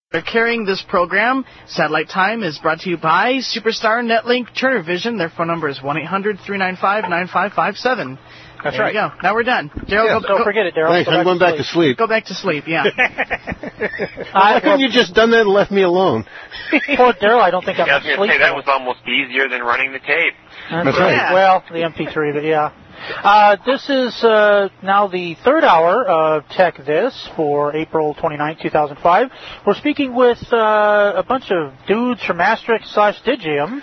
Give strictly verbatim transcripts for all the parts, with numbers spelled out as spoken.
They're carrying this program. Satellite Time is brought to you by Superstar Netlink Turner Vision. Their phone number is one eight hundred three nine five nine five five seven. That's there right. You go. Now we're done. Daryl, yeah, go, don't go, forget it, Daryl. Thanks. Go I'm going back to to sleep. Go back to sleep, yeah. Why couldn't you just done that and left me alone? Poor Daryl, I don't think I'm yeah, I was going to asleep. say that was almost easier than running the tape. That's, That's right. right. Yeah. Well, the M P three, but yeah. Uh, this is uh, now the third hour of Tech This for April twenty-ninth, two thousand five. We're speaking with uh, a bunch of dudes from Asterix slash Digium.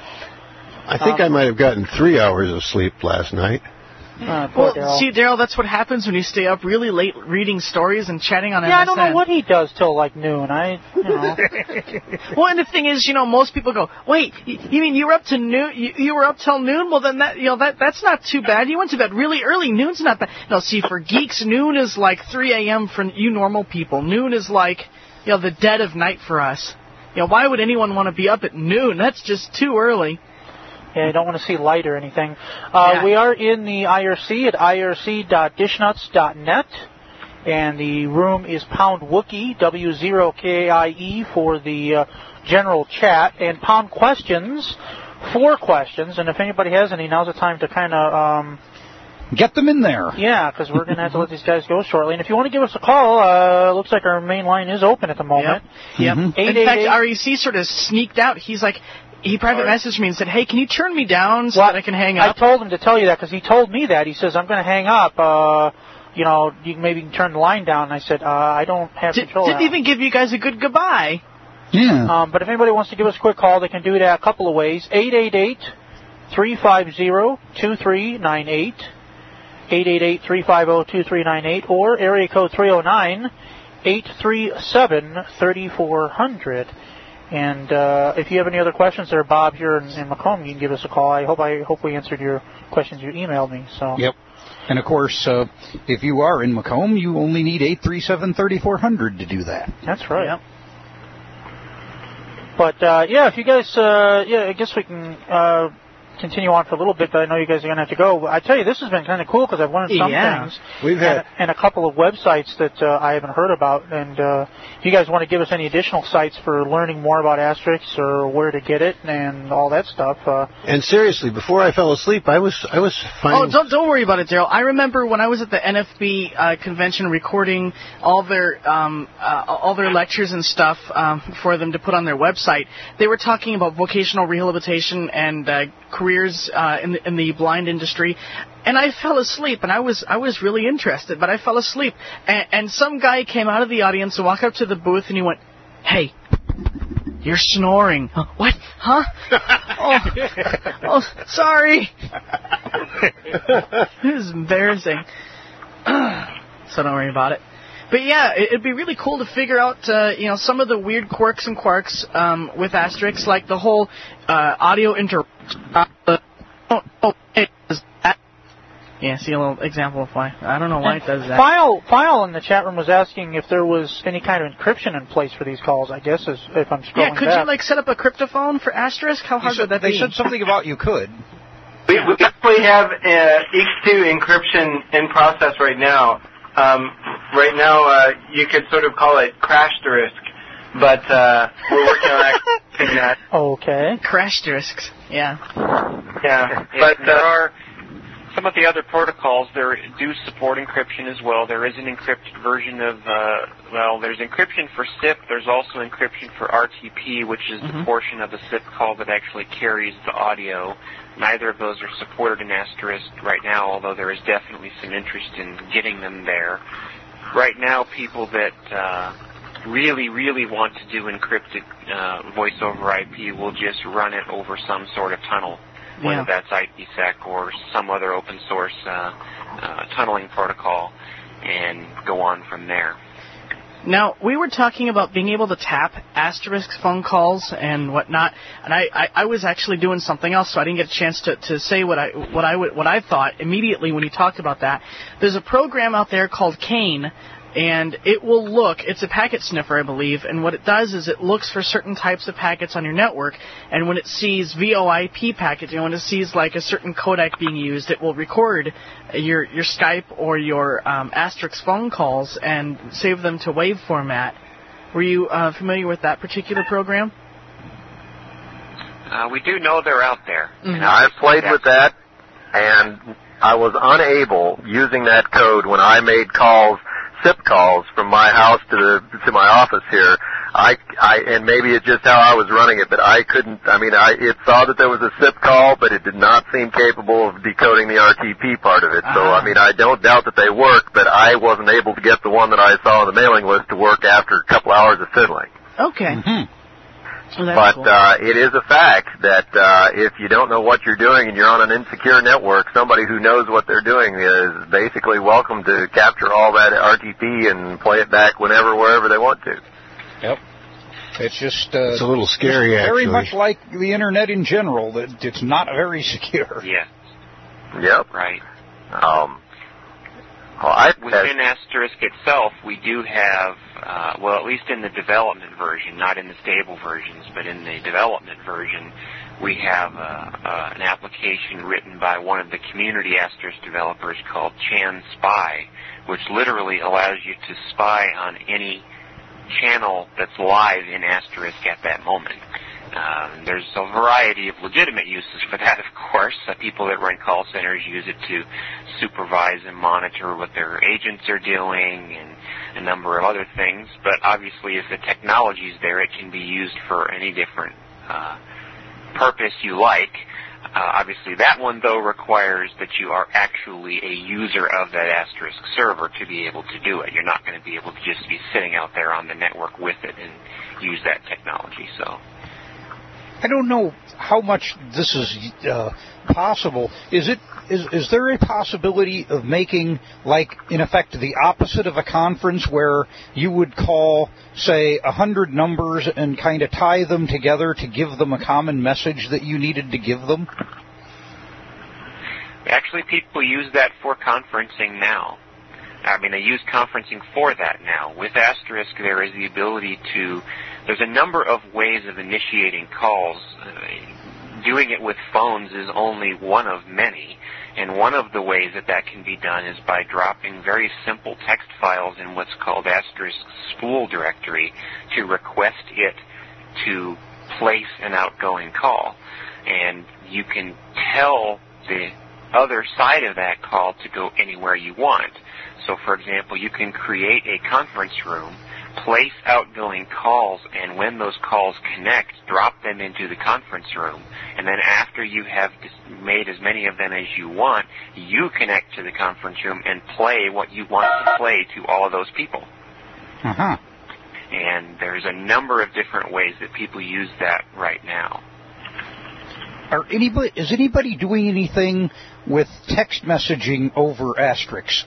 I think um, I might have gotten three hours of sleep last night. Uh, poor Well, Daryl. see, Daryl, that's what happens when you stay up really late reading stories and chatting on yeah, M S N. I don't know what he does till like noon. I, you know. Well, and the thing is, you know, most people go, "Wait, you, you mean you were up to noon? You, you were up till noon? Well, then that, you know, that that's not too bad. You went to bed really early. Noon's not bad." No, see, for geeks, noon is like three a.m. for you normal people. Noon is like, you know, the dead of night for us. You know, why would anyone want to be up at noon? That's just too early. Yeah, you don't want to see light or anything. Uh, Yeah. We are in the I R C at I R C dot dishnuts dot net, and the room is pound Wookie, W zero K I E, for the uh, general chat, and pound questions, four questions, and if anybody has any, now's the time to kind of... Um, Get them in there. Yeah, because we're going to have to let these guys go shortly. And if you want to give us a call, uh, looks like our main line is open at the moment. Yep. Mm-hmm. In fact, R E C sort of sneaked out. He's like... He private right. messaged me and said, "Hey, can you turn me down so well, that I can hang up?" I told him to tell you that because he told me that. He says, "I'm going to hang up. Uh, you know, you can maybe turn the line down." And I said, uh, "I don't have D- control." Didn't of that. even give you guys a good goodbye. Yeah. Um, but if anybody wants to give us a quick call, they can do it a couple of ways: eight eight eight, three five zero, two three nine eight, eight eight eight, three five zero, two three nine eight, or area code three oh nine, eight three seven, three four zero zero. And uh, if you have any other questions there, Bob, here in, in Macomb, you can give us a call. I hope I hope we answered your questions you emailed me. So. Yep. And, of course, uh, if you are in Macomb, you only need eight three seven, three four zero zero to do that. That's right. Yep. But, uh, yeah, if you guys, uh, yeah, I guess we can uh, continue on for a little bit, but I know you guys are going to have to go. But I tell you, this has been kind of cool because I've learned some Yeah. things. We've had... And, and a couple of websites that uh, I haven't heard about. And uh, if you guys want to give us any additional sites for learning more about Asterix or where to get it and all that stuff. Uh, And seriously, before I fell asleep, I was I was finding... Oh, don't don't worry about it, Daryl. I remember when I was at the N F B uh, convention recording all their um, uh, all their lectures and stuff um, for them to put on their website. They were talking about vocational rehabilitation and uh, careers uh, in the in the blind industry. And I fell asleep, and I was I was really interested, but I fell asleep. And, and some guy came out of the audience and walked up to the booth, and he went, "Hey, you're snoring." Huh? What? Huh? oh, oh, sorry. It was embarrassing. So don't worry about it. But yeah, it'd be really cool to figure out, uh, you know, some of the weird quirks and quarks um, with Asterix, like the whole uh, audio inter. Uh, oh, oh, it does that. Yeah, see a little example of why. I don't know why it does that. File File in the chat room was asking if there was any kind of encryption in place for these calls. I guess is if I'm scrolling Yeah, could back. you like set up a cryptophone for Asterisk? How hard Said, would that they be? said something about you could. We, we actually have uh, X two encryption in process right now. Um, right now, uh, you could sort of call it Crasterisk, but uh, we're working on actually that. Okay. Crashterisks, yeah. Yeah, But but there uh, are some of the other protocols. There do support encryption as well. There is an encrypted version of, uh, well, there's encryption for S I P. There's also encryption for R T P, which is Mm-hmm. the portion of the S I P call that actually carries the audio. Neither of those are supported in Asterisk right now, although there is definitely some interest in getting them there. Right now, people that uh, really, really want to do encrypted uh, voice over I P will just run it over some sort of tunnel, whether Yeah. that's IPsec or some other open source uh, uh, tunneling protocol, and go on from there. Now, we were talking about being able to tap asterisk phone calls and whatnot, and I, I, I was actually doing something else, so I didn't get a chance to, to say what I what I would, what I thought immediately when you talked about that. There's a program out there called Kane, and it will look, it's a packet sniffer, I believe, and what it does is it looks for certain types of packets on your network, and when it sees V O I P packets, you know, when it sees like a certain codec being used, it will record your your Skype or your um, Asterisk phone calls and save them to WAV format Were you uh, familiar with that particular program? Uh, we do know they're out there. Mm-hmm. I've played with that, and I was unable, using that code, when I made calls, S I P calls from my house to the to my office here. I, I and maybe it's just how I was running it, but I couldn't. I mean, I it saw that there was a S I P call, but it did not seem capable of decoding the R T P part of it. So uh-huh. I mean, I don't doubt that they work, but I wasn't able to get the one that I saw on the mailing list to work after a couple hours of fiddling. Okay. Mm-hmm. Well, that's But cool. uh, it is a fact that uh, if you don't know what you're doing and you're on an insecure network, somebody who knows what they're doing is basically welcome to capture all that R T P and play it back whenever, wherever they want to. Yep. It's just uh, It's a little scary, very actually. much like the internet in general. That it's not very secure. Yes. Yep. Right. Um, well, I, Within Asterisk itself, we do have, uh, well, at least in the development version, not in the stable versions, but in the development version, we have uh, uh, an application written by one of the community Asterisk developers called Chan Spy, which literally allows you to spy on any channel that's live in Asterisk at that moment. Um, there's a variety of legitimate uses for that, of course. Uh, people that run call centers use it to supervise and monitor what their agents are doing and a number of other things. But obviously, if the technology's there, it can be used for any different uh, purpose you like. Uh, obviously, that one, though, requires that you are actually a user of that Asterisk server to be able to do it. You're not going to be able to just be sitting out there on the network with it and use that technology. So. I don't know how much this is uh, possible. Is it? Is is there a possibility of making, like, in effect, the opposite of a conference where you would call, say, a hundred numbers and kind of tie them together to give them a common message that you needed to give them? Actually, people use that for conferencing now. I mean, they use conferencing for that now. With Asterisk, there is the ability to, there's a number of ways of initiating calls. Uh, doing it with phones is only one of many, and one of the ways that that can be done is by dropping very simple text files in what's called Asterisk's spool directory to request it to place an outgoing call. And you can tell the other side of that call to go anywhere you want. So, for example, you can create a conference room, place outgoing calls, and when those calls connect, drop them into the conference room. And then after you have made as many of them as you want, you connect to the conference room and play what you want to play to all of those people. Uh-huh. And there's a number of different ways that people use that right now. Are anybody, is anybody doing anything with text messaging over Asterisks?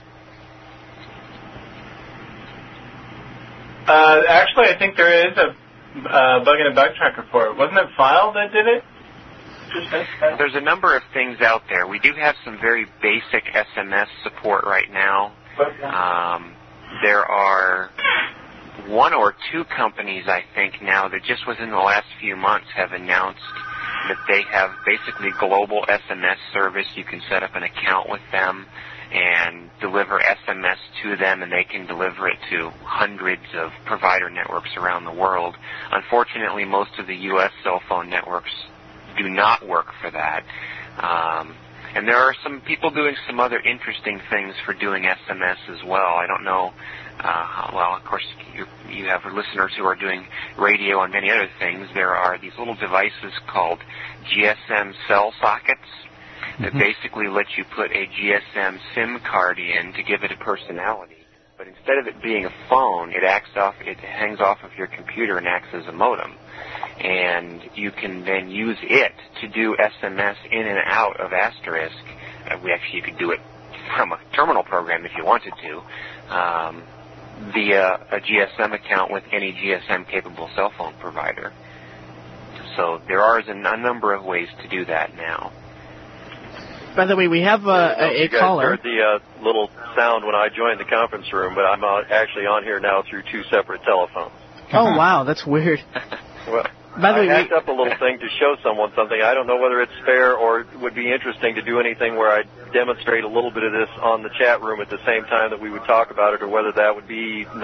Uh, actually, I think there is a uh, bug in a bug tracker for it. Wasn't it File that did it? There's a number of things out there. We do have some very basic S M S support right now. Um, there are one or two companies, I think, now that just within the last few months have announced that they have basically global S M S service. You can set up an account with them and deliver S M S to them, and they can deliver it to hundreds of provider networks around the world. Unfortunately, most of the U S cell phone networks do not work for that. Um, and there are some people doing some other interesting things for doing S M S as well. I don't know. Uh, well, of course, you, you have listeners who are doing radio and many other things. There are these little devices called G S M cell sockets that basically let you put a G S M SIM card in to give it a personality. But instead of it being a phone, it acts off, it hangs off of your computer and acts as a modem. And you can then use it to do S M S in and out of Asterisk. Uh, we actually you could do it from a terminal program if you wanted to, um, via a G S M account with any G S M-capable cell phone provider. So there are a, a number of ways to do that now. By the way, we have uh, a, a you guys caller. heard the uh, little sound when I joined the conference room, but I'm uh, actually on here now through two separate telephones. Oh, wow, that's weird. Well, By the I way, hacked we, up a little thing to show someone something. I don't know whether it's fair or would be interesting to do anything where I demonstrate a little bit of this on the chat room at the same time that we would talk about it, or whether that would be not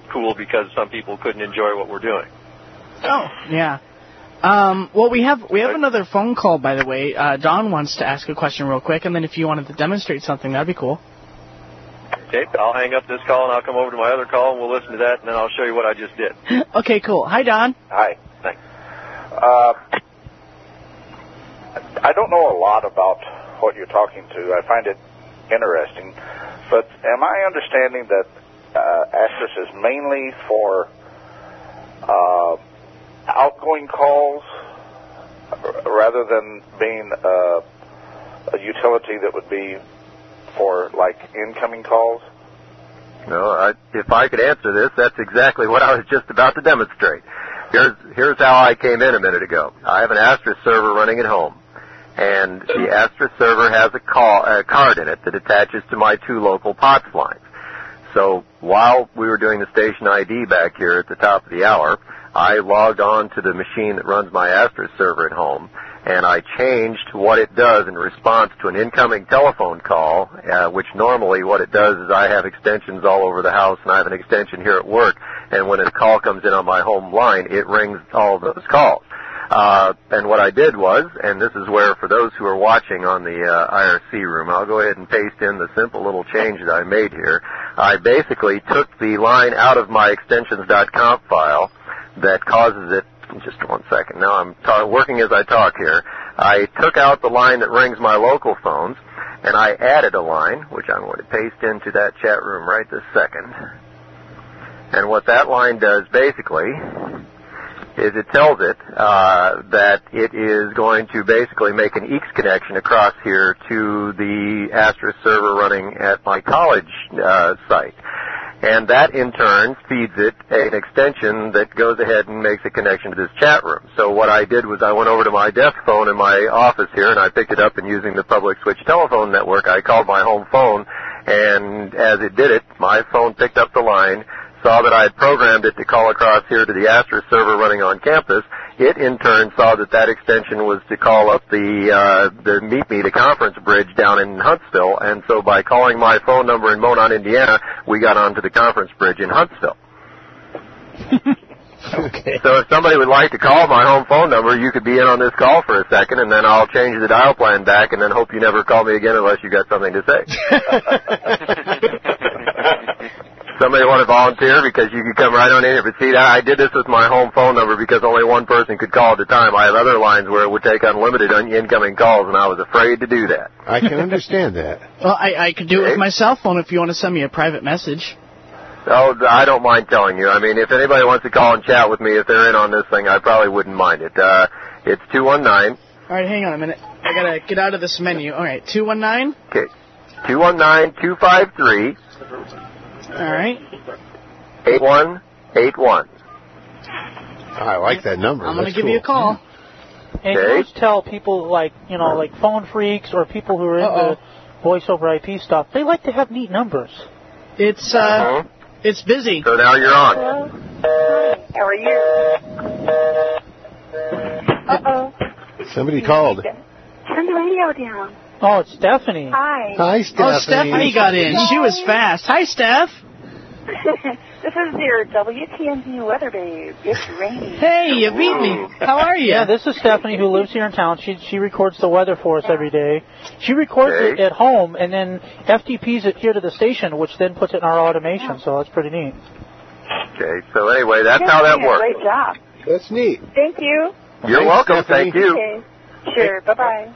cool because some people couldn't enjoy what we're doing. Oh, yeah. Um, well, we have we have another phone call, by the way. Uh, Don wants to ask a question real quick, and then if you wanted to demonstrate something, that'd be cool. Okay, I'll hang up this call, and I'll come over to my other call, and we'll listen to that, and then I'll show you what I just did. Okay, cool. Hi, Don. Hi, thanks. Uh, I don't know a lot about what you're talking to. I find it interesting, but am I understanding that uh, Asterisk is mainly for uh, outgoing calls rather than being uh, a utility that would be for, like, incoming calls? No, I, if I could answer this, that's exactly what I was just about to demonstrate. Here's, here's how I came in a minute ago. I have an Asterisk server running at home, and the Asterisk server has a, call, a card in it that attaches to my two local P O T S lines. So while we were doing the station I D back here at the top of the hour, I logged on to the machine that runs my Asterisk server at home, and I changed what it does in response to an incoming telephone call, uh, which normally what it does is I have extensions all over the house, and I have an extension here at work, and when a call comes in on my home line, it rings all those calls. Uh, and what I did was, and this is where for those who are watching on the uh, I R C room, I'll go ahead and paste in the simple little change that I made here. I basically took the line out of my extensions dot conf file that causes it. Just one second. Now I'm ta- working as I talk here. I took out the line that rings my local phones, and I added a line, which I'm going to paste into that chat room right this second. And what that line does basically is it tells it uh, that it is going to basically make an E X connection across here to the Asterisk server running at my college uh, site. And that, in turn, feeds it an extension that goes ahead and makes a connection to this chat room. So what I did was I went over to my desk phone in my office here, and I picked it up, and using the public switch telephone network, I called my home phone, and as it did it, my phone picked up the line, saw that I had programmed it to call across here to the Asterisk server running on campus. It, in turn, saw that that extension was to call up the uh, the Meet Me, the conference bridge down in Huntsville, and so by calling my phone number in Monon, Indiana, we got onto the conference bridge in Huntsville. Okay. So if somebody would like to call my home phone number, you could be in on this call for a second, and then I'll change the dial plan back, and then hope you never call me again unless you got something to say. Somebody want to volunteer because you could come right on in here. But see, I did this with my home phone number because only one person could call at a time. I have other lines where it would take unlimited incoming calls, and I was afraid to do that. I can understand that. Well, I, I could do it with my cell phone if you want to send me a private message. Oh, I don't mind telling you. I mean, if anybody wants to call and chat with me, if they're in on this thing, I probably wouldn't mind it. Uh, it's two one nine. All right, hang on a minute. I got to get out of this menu. All right, two one nine? Okay. two one nine, two five three. All right. eight one eight one. I like that number. I'm going to That's give cool. you a call. And Okay. you always tell people like, you know, like phone freaks or people who are Uh-oh. into voice over I P stuff, they like to have neat numbers. It's, uh, Uh-huh. it's busy. So now you're on. How are you? Uh-oh. Somebody called. Turn the radio down. Oh, it's Stephanie. Hi. Hi, Stephanie. Oh, Stephanie got in. She was fast. Hi, Steph. This is your W T N Z weather babe. It's raining. Hey, you beat me. How are you? Yeah, this is Stephanie who lives here in town. She she records the weather for us every day. She records Okay. it at home and then F T Ps it here to the station, which then puts it in our automation. So that's pretty neat. Okay, so anyway, that's You're how that doing a works. Great job. That's neat. Thank you. You're Thanks, welcome. Stephanie. Thank you. Okay. Sure. Bye-bye.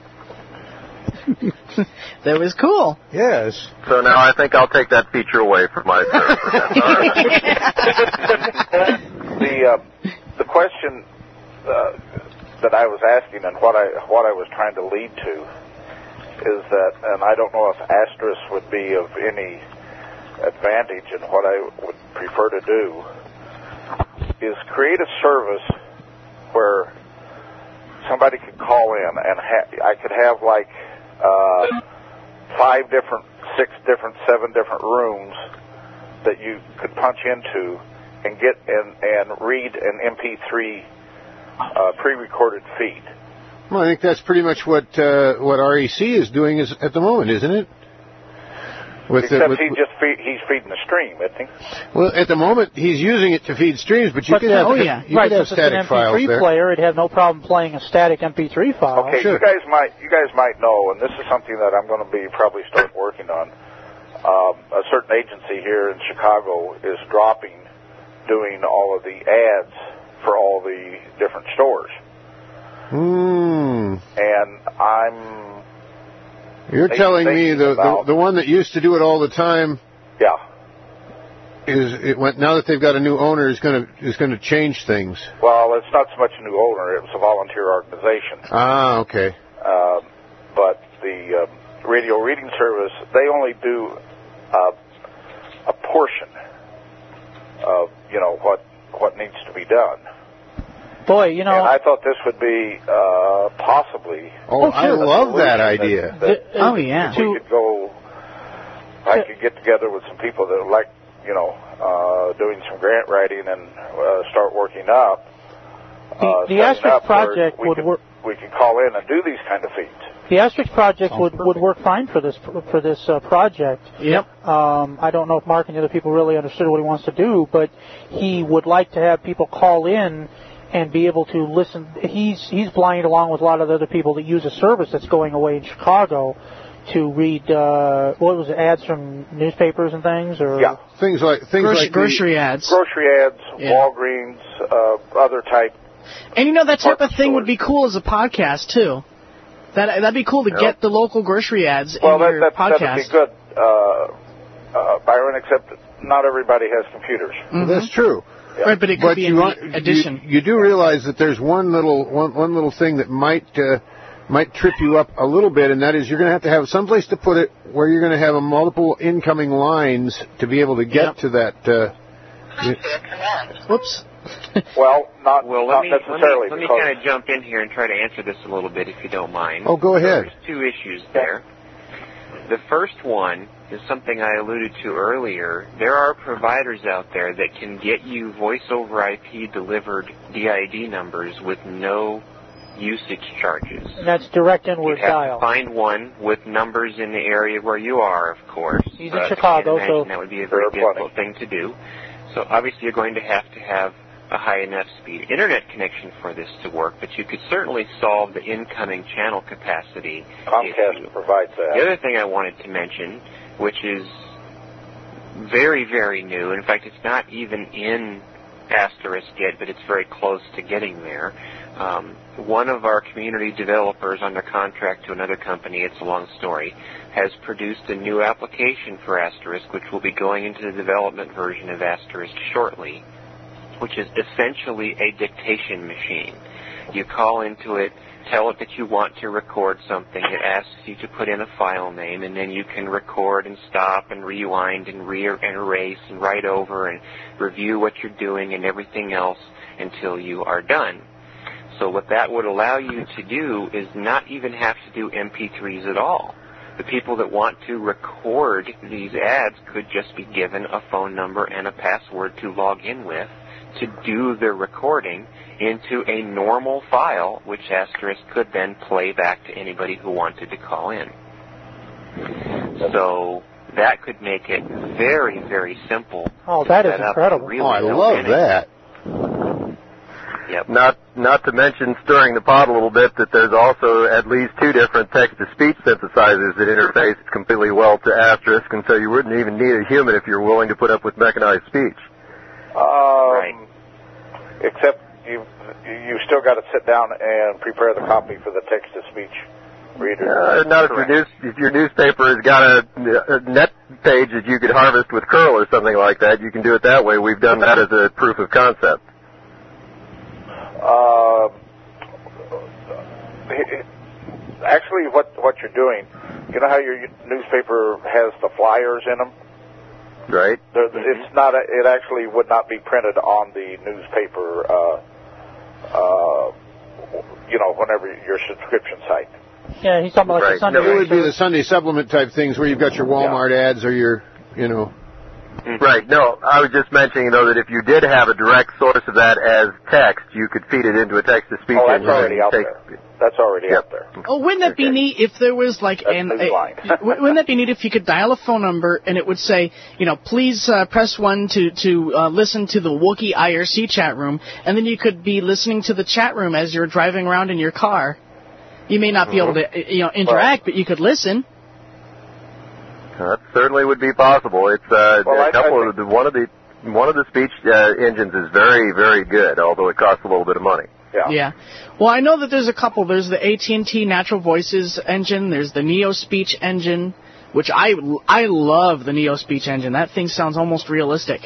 That was cool. Yes. So now I think I'll take that feature away from my server. That's all right. The uh, the question uh, that I was asking and what I what I was trying to lead to is that, and I don't know if Asterisk would be of any advantage, and what I would prefer to do is create a service where somebody could call in and ha- I could have like uh, five different, six different, seven different rooms that you could punch into and get and, and read an M P three uh, pre-recorded feed. Well, I think that's pretty much what uh, what R E C is doing is, at the moment, isn't it? With Except the, with, he just feed, he's feeding the stream, isn't he? well, at the moment he's using it to feed streams, but you But could the- have oh, you yeah. could right, have since it's an static files M P three there. player, it'd have no problem playing a static M P three file. Okay, Sure. you guys might you guys might know, and this is something that I'm going to be probably start working on. Um, a certain agency here in Chicago is dropping doing all of the ads for all the different stores, Hmm. and I'm You're Maybe telling me thinking the, the about- the one that used to do it all the time yeah. is it went now that they've got a new owner is going to is going to change things. Well, it's not so much a new owner; it was a volunteer organization. Ah, okay. Um, but the uh, radio reading service, they only do uh, a portion of you know what what needs to be done. Boy, you know. And I thought this would be uh, possibly. Oh, Oh, I sure. love that That- idea. that Oh, yeah. we could go. I could get together with some people that like you know uh, doing some grant writing and uh, start working up. The- uh, the setting Asterisk up where project we would could, work- We could call in and do these kind of feeds. The Asterisk project would, would work fine for this for this uh, project. Yep. Um, I don't know if Mark and the other people really understood what he wants to do, but he would like to have people call in and be able to listen. He's he's blind along with a lot of the other people that use a service that's going away in Chicago to read uh, what was it, ads from newspapers and things, or Yeah. Things like things Grocery, like grocery ads. Grocery ads, Yeah. Walgreens, uh, other type. And you know, that type of Parts thing stores. would be cool as a podcast, too. That, that'd be cool to Yeah. get the local grocery ads Well, in that, your that, podcast. that'd be good, uh, uh, Byron, except not everybody has computers. Well, that's true. Yeah. Right, but it could But be you, in want- the addition. you you do realize that there's one little one one little thing that might uh, might trip you up a little bit, and that is you're going to have to have some place to put it where you're going to have a multiple incoming lines to be able to get Yep. to that. Uh, Whoops. Well, not, Well, not let me let necessarily. me, let me because kind of jump in here and try to answer this a little bit, if you don't mind. oh, go ahead. There's two issues there. The first one is something I alluded to earlier. There are providers out there that can get you voice over I P delivered D I D numbers with no usage charges. and that's direct inward You'd have dial. to find one with numbers in the area where you are, of course. He's in But Chicago, I can't imagine so that would be a very there are difficult thing to do. So obviously you're going to have to have a high enough speed internet connection for this to work, but you could certainly solve the incoming channel capacity Comcast issue. provides that. The other thing I wanted to mention, which is very, very new, in fact it's not even in Asterisk yet, but it's very close to getting there. Um, one of our community developers under contract to another company, it's a long story, has produced a new application for Asterisk, which will be going into the development version of Asterisk shortly, which is essentially a dictation machine. You call into it, tell it that you want to record something, it asks you to put in a file name, and then you can record and stop and rewind and, re- and erase and write over and review what you're doing and everything else until you are done. So what that would allow you to do is not even have to do M P threes at all. The people that want to record these ads could just be given a phone number and a password to log in with to do the recording into a normal file, which Asterisk could then play back to anybody who wanted to call in. So that could make it very, very simple. Oh, to that is set up incredible. really Oh, I no love panic. that. Yep. Not not to mention stirring the pot a little bit that there's also at least two different text-to-speech synthesizers that interface completely well to Asterisk, and so you wouldn't even need a human if you're willing to put up with mechanized speech. Um, Right. Except you you still got to sit down and prepare the copy for the text-to-speech reader. Uh, not if your, news, if your newspaper has got a, a net page that you could harvest with curl or something like that. You can do it that way. We've done that as a proof of concept. Uh, actually, what what you're doing, you know how your newspaper has the flyers in them? Right. There, It's not. A, it actually would not be printed on the newspaper. Uh, uh, you know, whenever your subscription site. Yeah, he's talking about like Right. the Sunday. It would be the Sunday supplement type things where you've got your Walmart ads or your, you know. Right. No, I was just mentioning, though, that if you did have a direct source of that as text, you could feed it into a text-to-speech Oh, that's engine. already and out take, there. That's already Yep. out there. Oh, wouldn't that be neat if there was like That's an new a, line. wouldn't that be neat if you could dial a phone number and it would say, you know, please uh, press one to to uh, listen to the Wookiee I R C chat room, and then you could be listening to the chat room as you're driving around in your car. You may not be Mm-hmm. able to, you know, interact, but you could listen. That certainly would be possible. It's uh, Well, a I- couple I of the one of the one of the speech uh, engines is very, very good, although it costs a little bit of money. Yeah. Yeah. Well, I know that there's a couple. There's the A T and T Natural Voices engine. There's the Neo Speech engine, which I, I love the Neo Speech engine. That thing sounds almost realistic.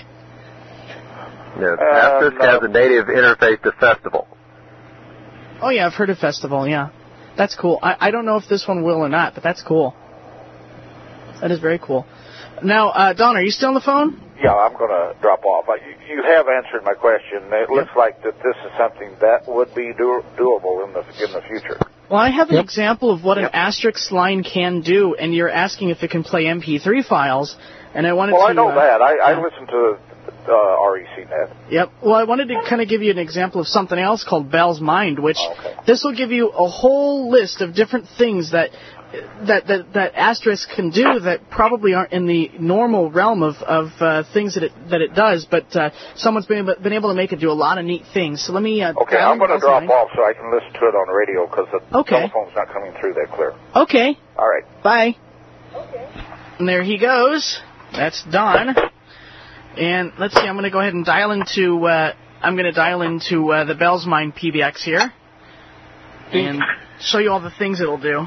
Yeah, Uh, Asterisk no. has a native interface to Festival. Oh, yeah, I've heard of Festival, yeah. That's cool. I, I don't know if this one will or not, but that's cool. That is very cool. Now, uh, Don, are you still on the phone? Yeah, I'm going to drop off. But you, you have answered my question. It looks like that this is something that would be do, doable in the in the future. Well, I have an Yep. example of what Yep. an asterisk line can do, and you're asking if it can play M P three files, and I wanted Well, to... I know uh, that. I, I yeah. listen to uh, R E C net. Yep. Well, I wanted to kind of give you an example of something else called Bell's Mind, which Oh, okay. this will give you a whole list of different things that that that, that Asterisk can do that probably aren't in the normal realm of of uh, things that it that it does, but uh, someone's been able, been able to make it do a lot of neat things. So let me. Uh, Okay, dial I'm going to Bell's drop Mind. off so I can listen to it on the radio because the Okay. telephone's not coming through that clear. Okay. All right. Bye. Okay. And there he goes. That's Don. And let's see. I'm going to go ahead and dial into. Uh, I'm going to dial into uh, the Bell's Mind P B X here, and show you all the things it'll do.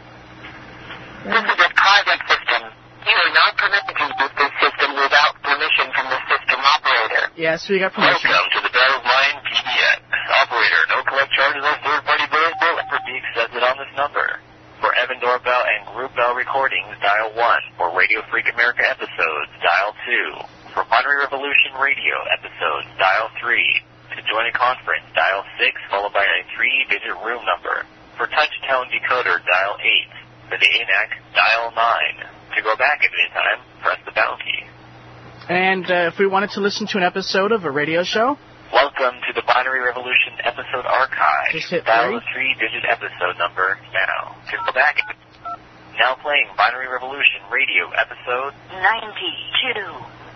This is a private system. You are not permitted to use this system without permission from the system operator. Yeah, so you got permission. Welcome to the Bell's Mind P B X. Operator, no collect charges on third-party bills will ever be accepted on this number. For Evan Doorbell and Group Bell recordings, dial one. For Radio Freak America episodes, dial two. For Binary Revolution Radio episodes, dial three. To join a conference, dial six, followed by a three-digit room number. For Touch-Tone Decoder, dial eight. For the A N A C, dial nine. To go back at any time, press the pound key. And uh, if we wanted to listen to an episode of a radio show, Welcome to the Binary Revolution episode archive. Just hit Dial three. the three-digit episode number now. To go back. Now playing Binary Revolution Radio episode ninety-two.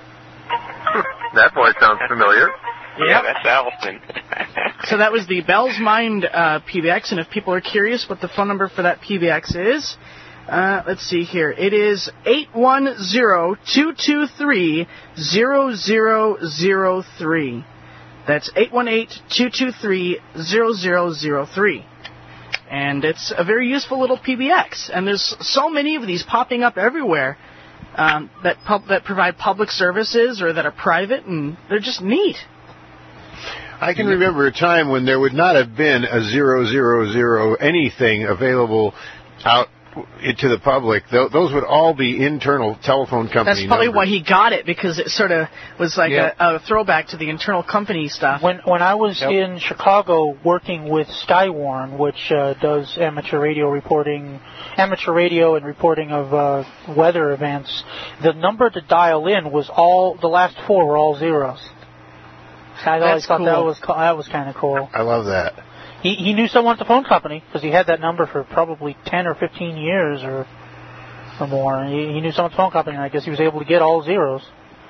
That voice sounds familiar. Yeah, that's Allison. so that was the Bell's Mind uh, P B X. And if people are curious what the phone number for that P B X is, uh, let's see here. It is eight one zero, two two three, zero zero zero three. That's eight one eight, two two three, zero zero zero three. And it's a very useful little P B X. And there's so many of these popping up everywhere um, that pub- that provide public services or that are private, and they're just neat. I can remember a time when there would not have been a zero zero zero anything available out to the public. Th- those would all be internal telephone company That's probably numbers. why he got it, because it sort of was like Yep. a, a throwback to the internal company stuff. When when I was Yep. in Chicago working with Skywarn, which uh, does amateur radio reporting, amateur radio and reporting of uh, weather events, the number to dial in was all the last four were all zeros. I always That's thought that cool. was co- that was kind of cool. I love that. He he knew someone at the phone company because he had that number for probably ten or fifteen years or or more. He, he knew someone at the phone company, and I guess he was able to get all zeros.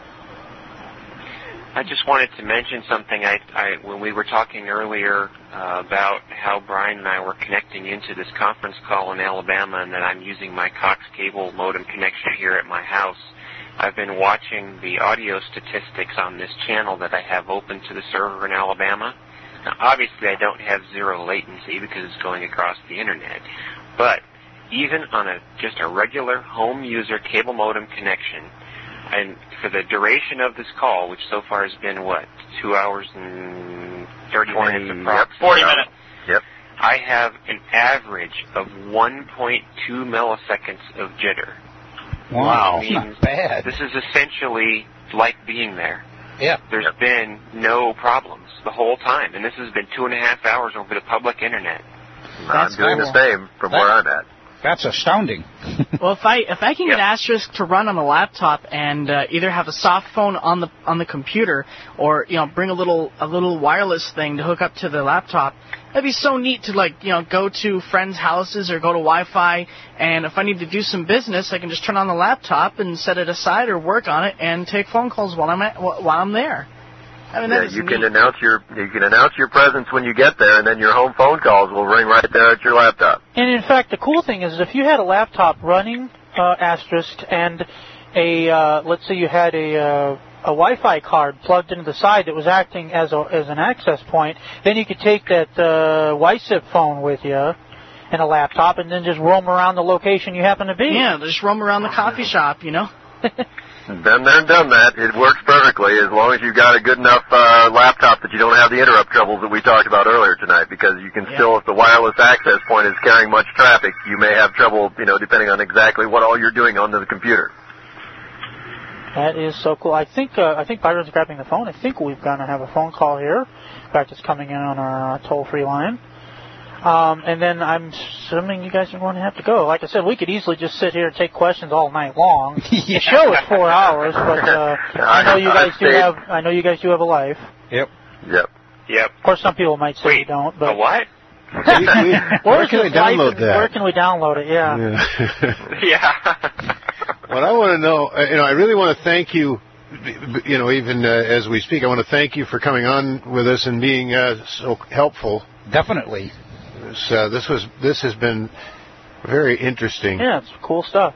I just wanted to mention something. I, I when we were talking earlier uh, about how Brian and I were connecting into this conference call in Alabama, and that I'm using my Cox cable modem connection here at my house. I've been watching the audio statistics on this channel that I have open to the server in Alabama. Now, obviously, I don't have zero latency because it's going across the internet. But even on a just a regular home user cable modem connection, and for the duration of this call, which so far has been, what, two hours and thirty minutes approximately? forty minutes. Yep. I have an average of one point two milliseconds of jitter. Wow, Which not means bad. This is essentially like being there. Yeah. There's been no problems the whole time, and this has been two and a half hours over the public internet. I'm That's doing cool. the same from That- where I'm at. That's astounding. Well, if I if I can get Asterisk to run on a laptop and uh, either have a soft phone on the on the computer, or you know bring a little a little wireless thing to hook up to the laptop, that'd be so neat to like you know go to friends' houses or go to Wi-Fi, and if I need to do some business, I can just turn on the laptop and set it aside or work on it and take phone calls while I'm at, while I'm there. I mean, that yeah, is you neat. can announce your you can announce your presence when you get there, and then your home phone calls will ring right there at your laptop. And in fact, the cool thing is if you had a laptop running uh, Asterisk and a uh, let's say you had a uh, a Wi-Fi card plugged into the side that was acting as a, as an access point, then you could take that uh, Y S I P phone with you and a laptop, and then just roam around the location you happen to be. Yeah, just roam around the coffee shop, you know. Been there and done that. It works perfectly as long as you've got a good enough uh, laptop that you don't have the interrupt troubles that we talked about earlier tonight, because you can Yeah. still, if the wireless access point is carrying much traffic, you may have trouble, you know, depending on exactly what all you're doing on the computer. That is so cool. I think uh, I think Byron's grabbing the phone. I think we're going to have a phone call here. In fact, it's coming in on our uh, toll-free line. Um, and then I'm assuming you guys are going to have to go. Like I said, we could easily just sit here and take questions all night long. Yeah. The show is four hours, but uh, I know you guys do have. I know you guys do have a life. Yep. Yep. Yep. Of course, some people might say Wait, you don't. But a what? We- we- Where where is can we this life download and that? Where can we download it? Yeah. Yeah. Yeah. What I want to know, uh, you know, I really want to thank you, you know, even uh, as we speak, I want to thank you for coming on with us and being uh, so helpful. Definitely. This, uh, this was this has been very interesting. Yeah, it's cool stuff.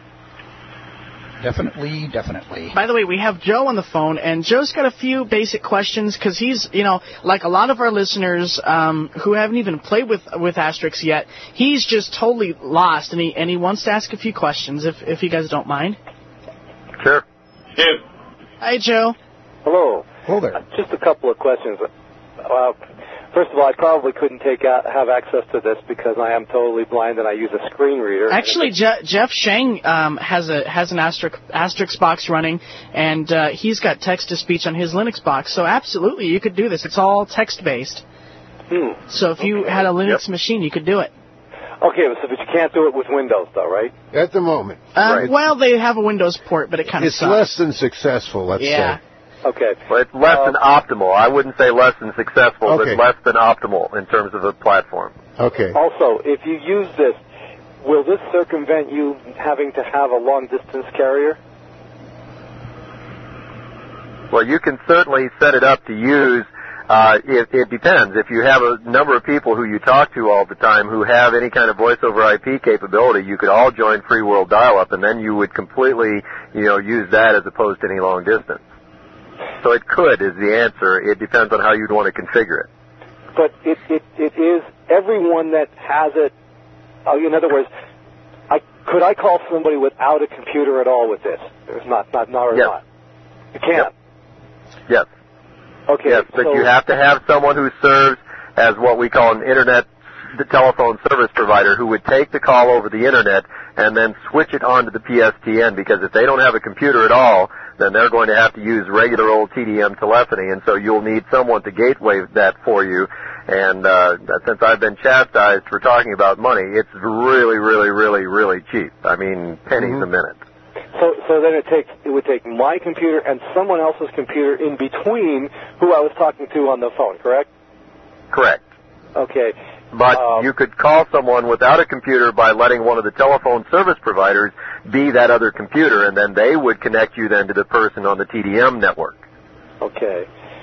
Definitely, definitely. By the way, we have Joe on the phone, and Joe's got a few basic questions because he's, you know, like a lot of our listeners um, who haven't even played with with Asterisk yet. He's just totally lost, and he and he wants to ask a few questions, if if you guys don't mind. Sure. Dude. Hi, Joe. Hello. Hello there. Uh, just a couple of questions. Uh, first of all, I probably couldn't take out, have access to this because I am totally blind and I use a screen reader. Actually, Je- Jeff Shang um, has a has an Asterisk Asterisk box running, and uh, he's got text to speech on his Linux box. So absolutely, you could do this. It's all text based. Hmm. So if you Okay. had a Linux Yep. machine, you could do it. Okay, but you can't do it with Windows, though, right? At the moment, Uh, right. Well, they have a Windows port, but it kind of It's sucks. less than successful, let's Yeah. say. Okay. Well, it's less Uh, than optimal. I wouldn't say less than successful, Okay. but less than optimal in terms of a platform. Okay. Also, if you use this, will this circumvent you having to have a long-distance carrier? Well, you can certainly set it up to use. Uh, it, it depends. If you have a number of people who you talk to all the time who have any kind of voice over I P capability, you could all join Free World Dial-Up, and then you would completely, you know, use that as opposed to any long distance. So it could is the answer. It depends on how you'd want to configure it. But it, it, it is everyone that has it. Uh, in other words, I, could I call somebody without a computer at all with this? It's not, not, not or Yes. not. You can't. Yes. Okay. Yes, but so, you have to have someone who serves as what we call an internet the telephone service provider who would take the call over the internet and then switch it onto the P S T N, because if they don't have a computer at all, then they're going to have to use regular old T D M telephony, and so you'll need someone to gateway that for you. And uh, since I've been chastised for talking about money, it's really, really, really, really cheap. I mean, pennies Mm-hmm. a minute. So, so then it takes it would take my computer and someone else's computer in between who I was talking to on the phone, correct? Correct. Okay. But Um, you could call someone without a computer by letting one of the telephone service providers be that other computer, and then they would connect you then to the person on the T D M network. Okay.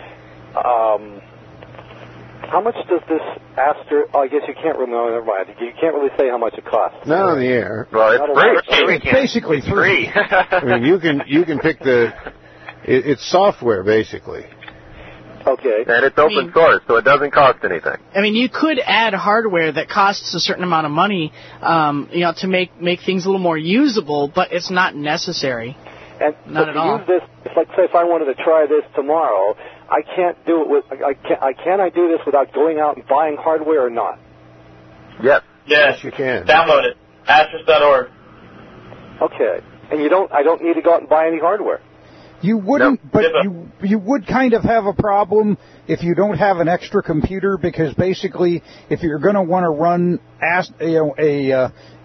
Um, how much does this Aster? Oh, I guess you can't really. No, never mind. You can't really say how much it costs. Not on the air. Well, it's Not a free. lot. It's basically free. I mean, you can you can pick the. It, it's software basically. Okay. And it's open I mean- source, so it doesn't cost anything. I mean, you could add hardware that costs a certain amount of money, um, you know, to make make things a little more usable, but it's not necessary. And Not so at to all. use this, if, like, say, if I wanted to try this tomorrow, I can't do it with. I can. I can I do this without going out and buying hardware or not? Yes. Yes, you can. Download it. Asterisk dot org. Okay. And you don't. I don't need to go out and buy any hardware. You wouldn't, but you you would kind of have a problem if you don't have an extra computer, because basically, if you're going to want to run, as, you know, a uh,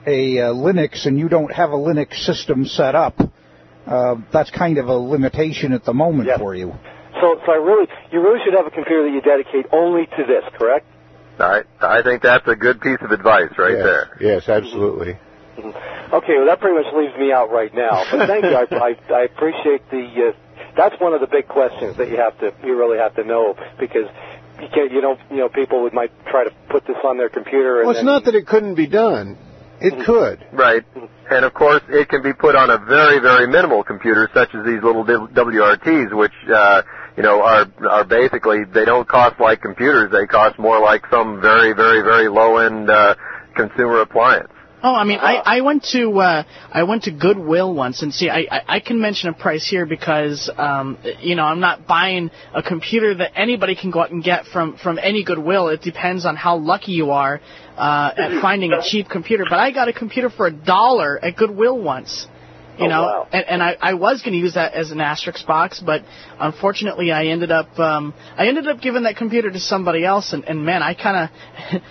a uh, Linux and you don't have a Linux system set up, uh, that's kind of a limitation at the moment yes. for you. So, so I really, you really should have a computer that you dedicate only to this, correct? I I think that's a good piece of advice right yes. there. Yes, absolutely. Mm-hmm. Okay, well, that pretty much leaves me out right now. But thank you. I, I, I appreciate the. Uh, that's one of the big questions that you have to, you really have to know, because you can't, you know, you know, people would might try to put this on their computer. And well, it's then, not that it couldn't be done. It mm-hmm. could. Right. And of course, it can be put on a very, very minimal computer, such as these little W R Ts, which. Uh, You know, are are basically, they don't cost like computers. They cost more like some very, very, very low-end uh, consumer appliance. Oh, I mean, I, I went to uh, I went to Goodwill once, and see, I, I, I can mention a price here because um, you know, I'm not buying a computer that anybody can go out and get from, from any Goodwill. It depends on how lucky you are uh, at finding a cheap computer. But I got a computer for a dollar at Goodwill once. You know, oh, wow. and, and I, I was going to use that as an asterisk box, but unfortunately, I ended up um, I ended up giving that computer to somebody else, and, and man, I kind of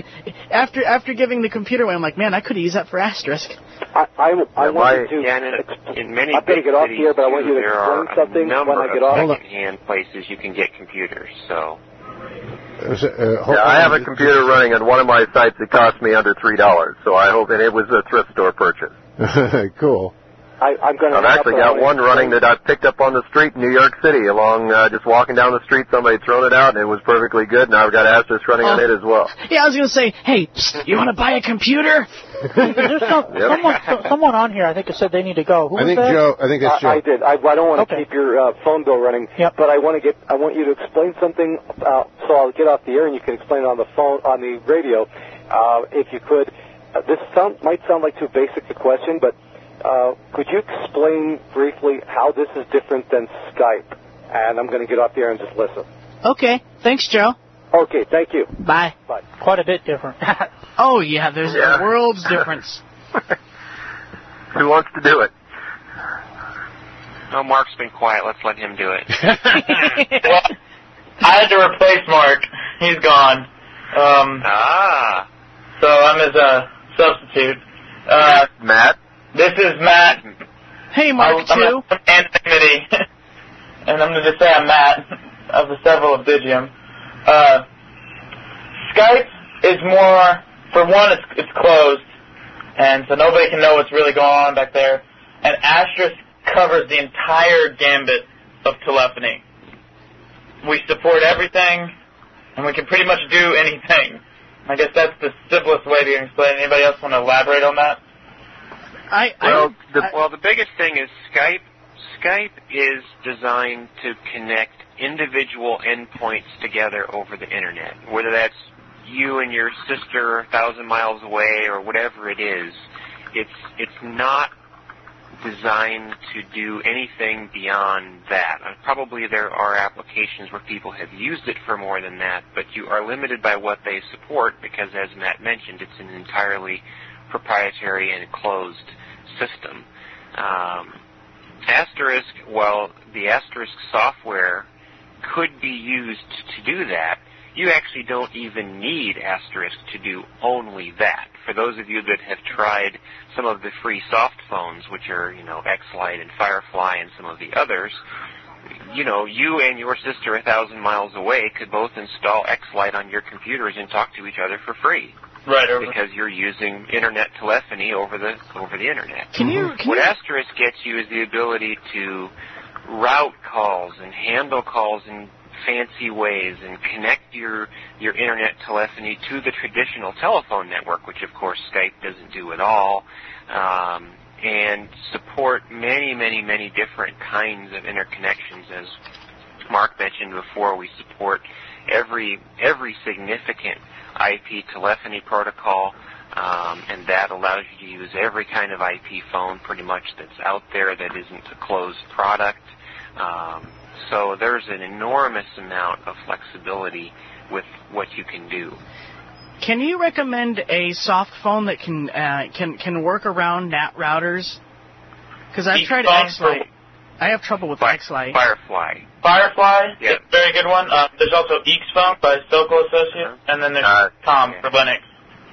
after after giving the computer away, I'm like, man, I could have used that for asterisk. I I, I yeah, want you to. Yeah, in, in many I'm going to get off here, but I want you to there explain are something a when I get off. number of second-hand places you can get computers. So. Uh, yeah, I have a computer running on one of my sites that cost me under three dollars. So I hope, and it was a thrift store purchase. Cool. I, I'm going to I've actually got one running that I picked up on the street in New York City, along uh, just walking down the street. Somebody had thrown it out, and it was perfectly good. And I've got Asterisk running oh. on it as well. Yeah, I was going to say, hey, psst, you want to buy a computer? There's some, yep. someone, someone on here, I think, it said they need to go. Who I was think that? Joe. I think it's Joe. I, I did. I, I don't want to okay. keep your uh, phone bill running. Yep. But I want to get. I want you to explain something. Uh, so I'll get off the air, and you can explain it on the phone, on the radio, uh, if you could. Uh, this sound, might sound like too basic a question, but. Uh, could you explain briefly how this is different than Skype? And I'm going to get off the air and just listen. Okay. Thanks, Joe. Okay, thank you. Bye. Bye. Quite a bit different. Oh, yeah, there's yeah. a world's difference. Who wants to do it? No, Mark's been quiet. Let's let him do it. Well, I had to replace Mark. He's gone. Um, ah. So I'm his uh, substitute. Uh, Matt? This is Matt. Hey, Mark, I'm too. I'm anonymity. And I'm going to just say I'm Matt of the several of Digium. Uh, Skype is more, for one, it's, it's closed, and so nobody can know what's really going on back there. And Asterisk covers the entire gambit of telephony. We support everything, and we can pretty much do anything. I guess that's the simplest way to explain it. Anybody else want to elaborate on that? I, I, well, the, I, well, the biggest thing is Skype. Skype is designed to connect individual endpoints together over the internet, whether that's you and your sister a thousand miles away or whatever it is. It's it's not designed to do anything beyond that. Uh, probably there are applications where people have used it for more than that, but you are limited by what they support because, as Matt mentioned, it's an entirely proprietary and closed system. Um, Asterisk, well, the Asterisk software could be used to do that. You actually don't even need Asterisk to do only that. For those of you that have tried some of the free soft phones, which are, you know, X-Lite and Firefly and some of the others, you know, you and your sister a thousand miles away could both install X-Lite on your computers and talk to each other for free. Right, over. Because you're using internet telephony over the over the internet. Can you? Can what you... Asterisk gets you is the ability to route calls and handle calls in fancy ways and connect your your internet telephony to the traditional telephone network, which of course Skype doesn't do at all, um, and support many, many, many different kinds of interconnections. As Mark mentioned before, we support every every significant I P telephony protocol, um, and that allows you to use every kind of I P phone pretty much that's out there that isn't a closed product. Um, so there's an enormous amount of flexibility with what you can do. Can you recommend a soft phone that can uh, can can work around N A T routers? Because I've tried X-Lite. I have trouble with Fi- X-Lite. Firefly. Firefly, yeah. It's a very good one. Uh, there's also EaksPhone by Sokol Associates, and then there's Uh, Tom yeah. for Linux.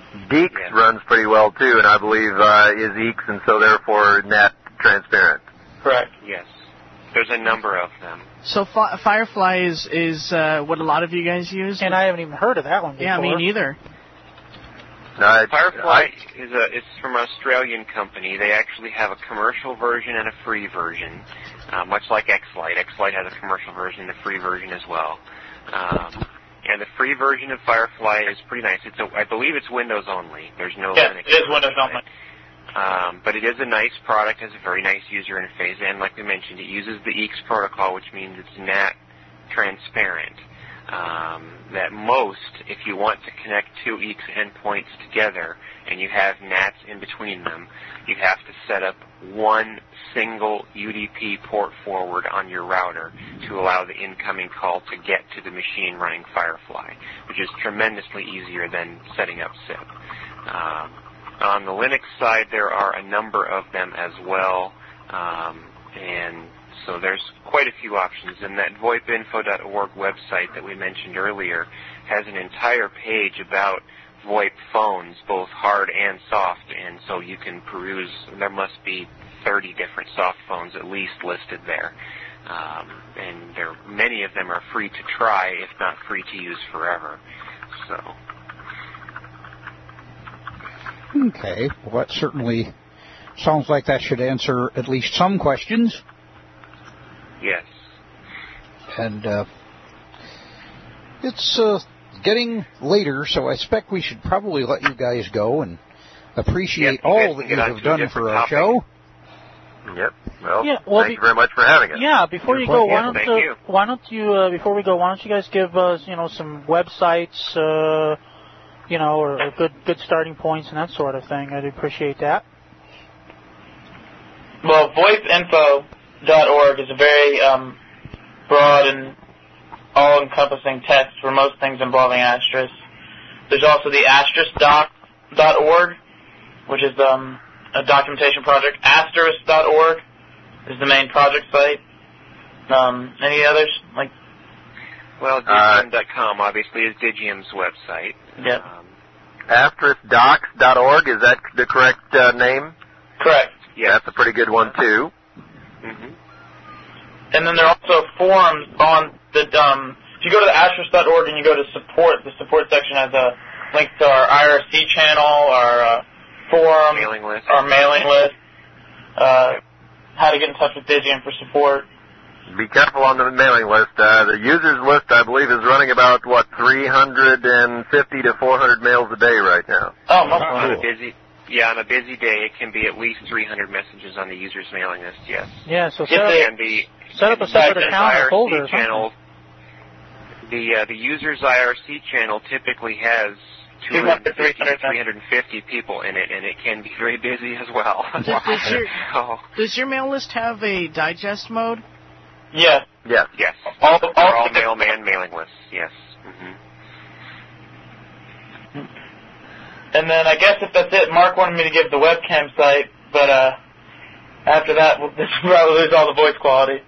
Deeks Yes. runs pretty well too, and I believe uh, is E A X, and so therefore net transparent. Correct. Yes. There's a number of them. So fi- Firefly is is uh, what a lot of you guys use. And I haven't even heard of that one before. Yeah, me neither. No, I, Firefly I, is a it's from an Australian company. They actually have a commercial version and a free version, uh, much like X-Lite. X-Lite has a commercial version and a free version as well. Um, and the free version of Firefly is pretty nice. It's a, I believe it's Windows only. There's no Yes, Linux. it is Windows only. Um, but it is a nice product, has a very nice user interface, and like we mentioned, it uses the E A X protocol, which means it's N A T transparent. Um, that most, if you want to connect two E A X endpoints together and you have N A Ts in between them, you have to set up one single U D P port forward on your router to allow the incoming call to get to the machine running Firefly, which is tremendously easier than setting up S I P. Um, on the Linux side, there are a number of them as well, um, and so there's quite a few options. And that VoIP info dot org website that we mentioned earlier has an entire page about VoIP phones, both hard and soft, and so you can peruse. There must be thirty different soft phones at least listed there. Um, and there, many of them are free to try, if not free to use forever. So... Okay, well, that certainly sounds like that should answer at least some questions. Yes. And uh, it's uh, getting later, so I expect we should probably let you guys go and appreciate Yep, you all guys that can you get on have to a done different for our topic. show. Yep. Well, Yeah, well, thank be- you very much for having us. Yeah, before you Your go, pleasure. why don't Thank uh, you. why don't you uh, before we go, why don't you guys give us you know some websites, uh, you know, or, or good good starting points and that sort of thing. I'd appreciate that. Well, VoIP info dot org is a very um, broad and all-encompassing text for most things involving Asterisk. There's also the asterisk doc dot org, which is um, a documentation project. asterisk dot org is the main project site. Um, any others? Like, Well, Digium dot com obviously is Digium's website. Yep. Um, asterisk docs dot org, is that the correct uh, name? Correct. Yeah, that's a pretty good one, too. Mm-hmm. And then there are also forums on the, um, if you go to the asterisk dot org and you go to support, the support section has a link to our I R C channel, our uh, forum, mailing list. our mailing list, uh, how to get in touch with Digium for support. Be careful on the mailing list. Uh, the users list, I believe, is running about, what, three hundred fifty to four hundred mails a day right now. Oh, most on a cool. busy, yeah, on a busy day, it can be at least three hundred messages on the user's mailing list. Yes. Yeah, so Yes, set up, and the set up a and separate the account or I R C folder or something. channel. The uh, the user's I R C channel typically has two hundred fifty to three hundred fifty people in it, and it can be very busy as well. Does, does, your, So, does your mail list have a digest mode? Yes. Yes. yes. All, They're all, all mailman mailing lists. Yes. Mm-hmm. and then I guess if that's it, Mark wanted me to give the webcam site, but uh, after that, we'll this will probably lose all the voice quality.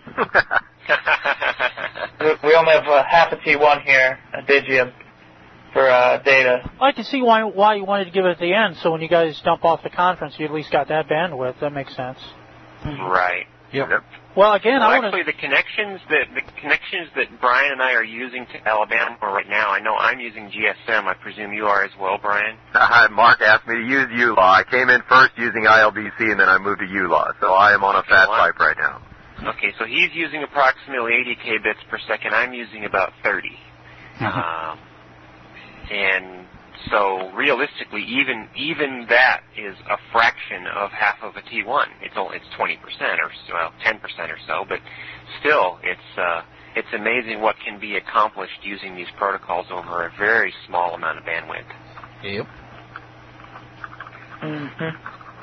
We- we only have uh, half a T one here at Digium for uh, data. I can see why why you wanted to give it at the end, so when you guys dump off the conference, you at least got that bandwidth. That makes sense. Right. Yep. Well, again, Well, I want actually, the connections that the connections that Brian and I are using to Alabama right now. I know I'm using G S M. I presume you are as well, Brian. Uh, Mark asked me to use U L A. I came in first using I L B C, and then I moved to U L A. So I am on a fast pipe right now. Okay, so he's using approximately eighty kilobits per second. I'm using about thirty. Um, and so realistically, even even that is a fraction of half of a T one. It's only it's twenty percent or so, well, ten percent or so, but still, it's uh, it's amazing what can be accomplished using these protocols over a very small amount of bandwidth. Yep. Mm-hmm.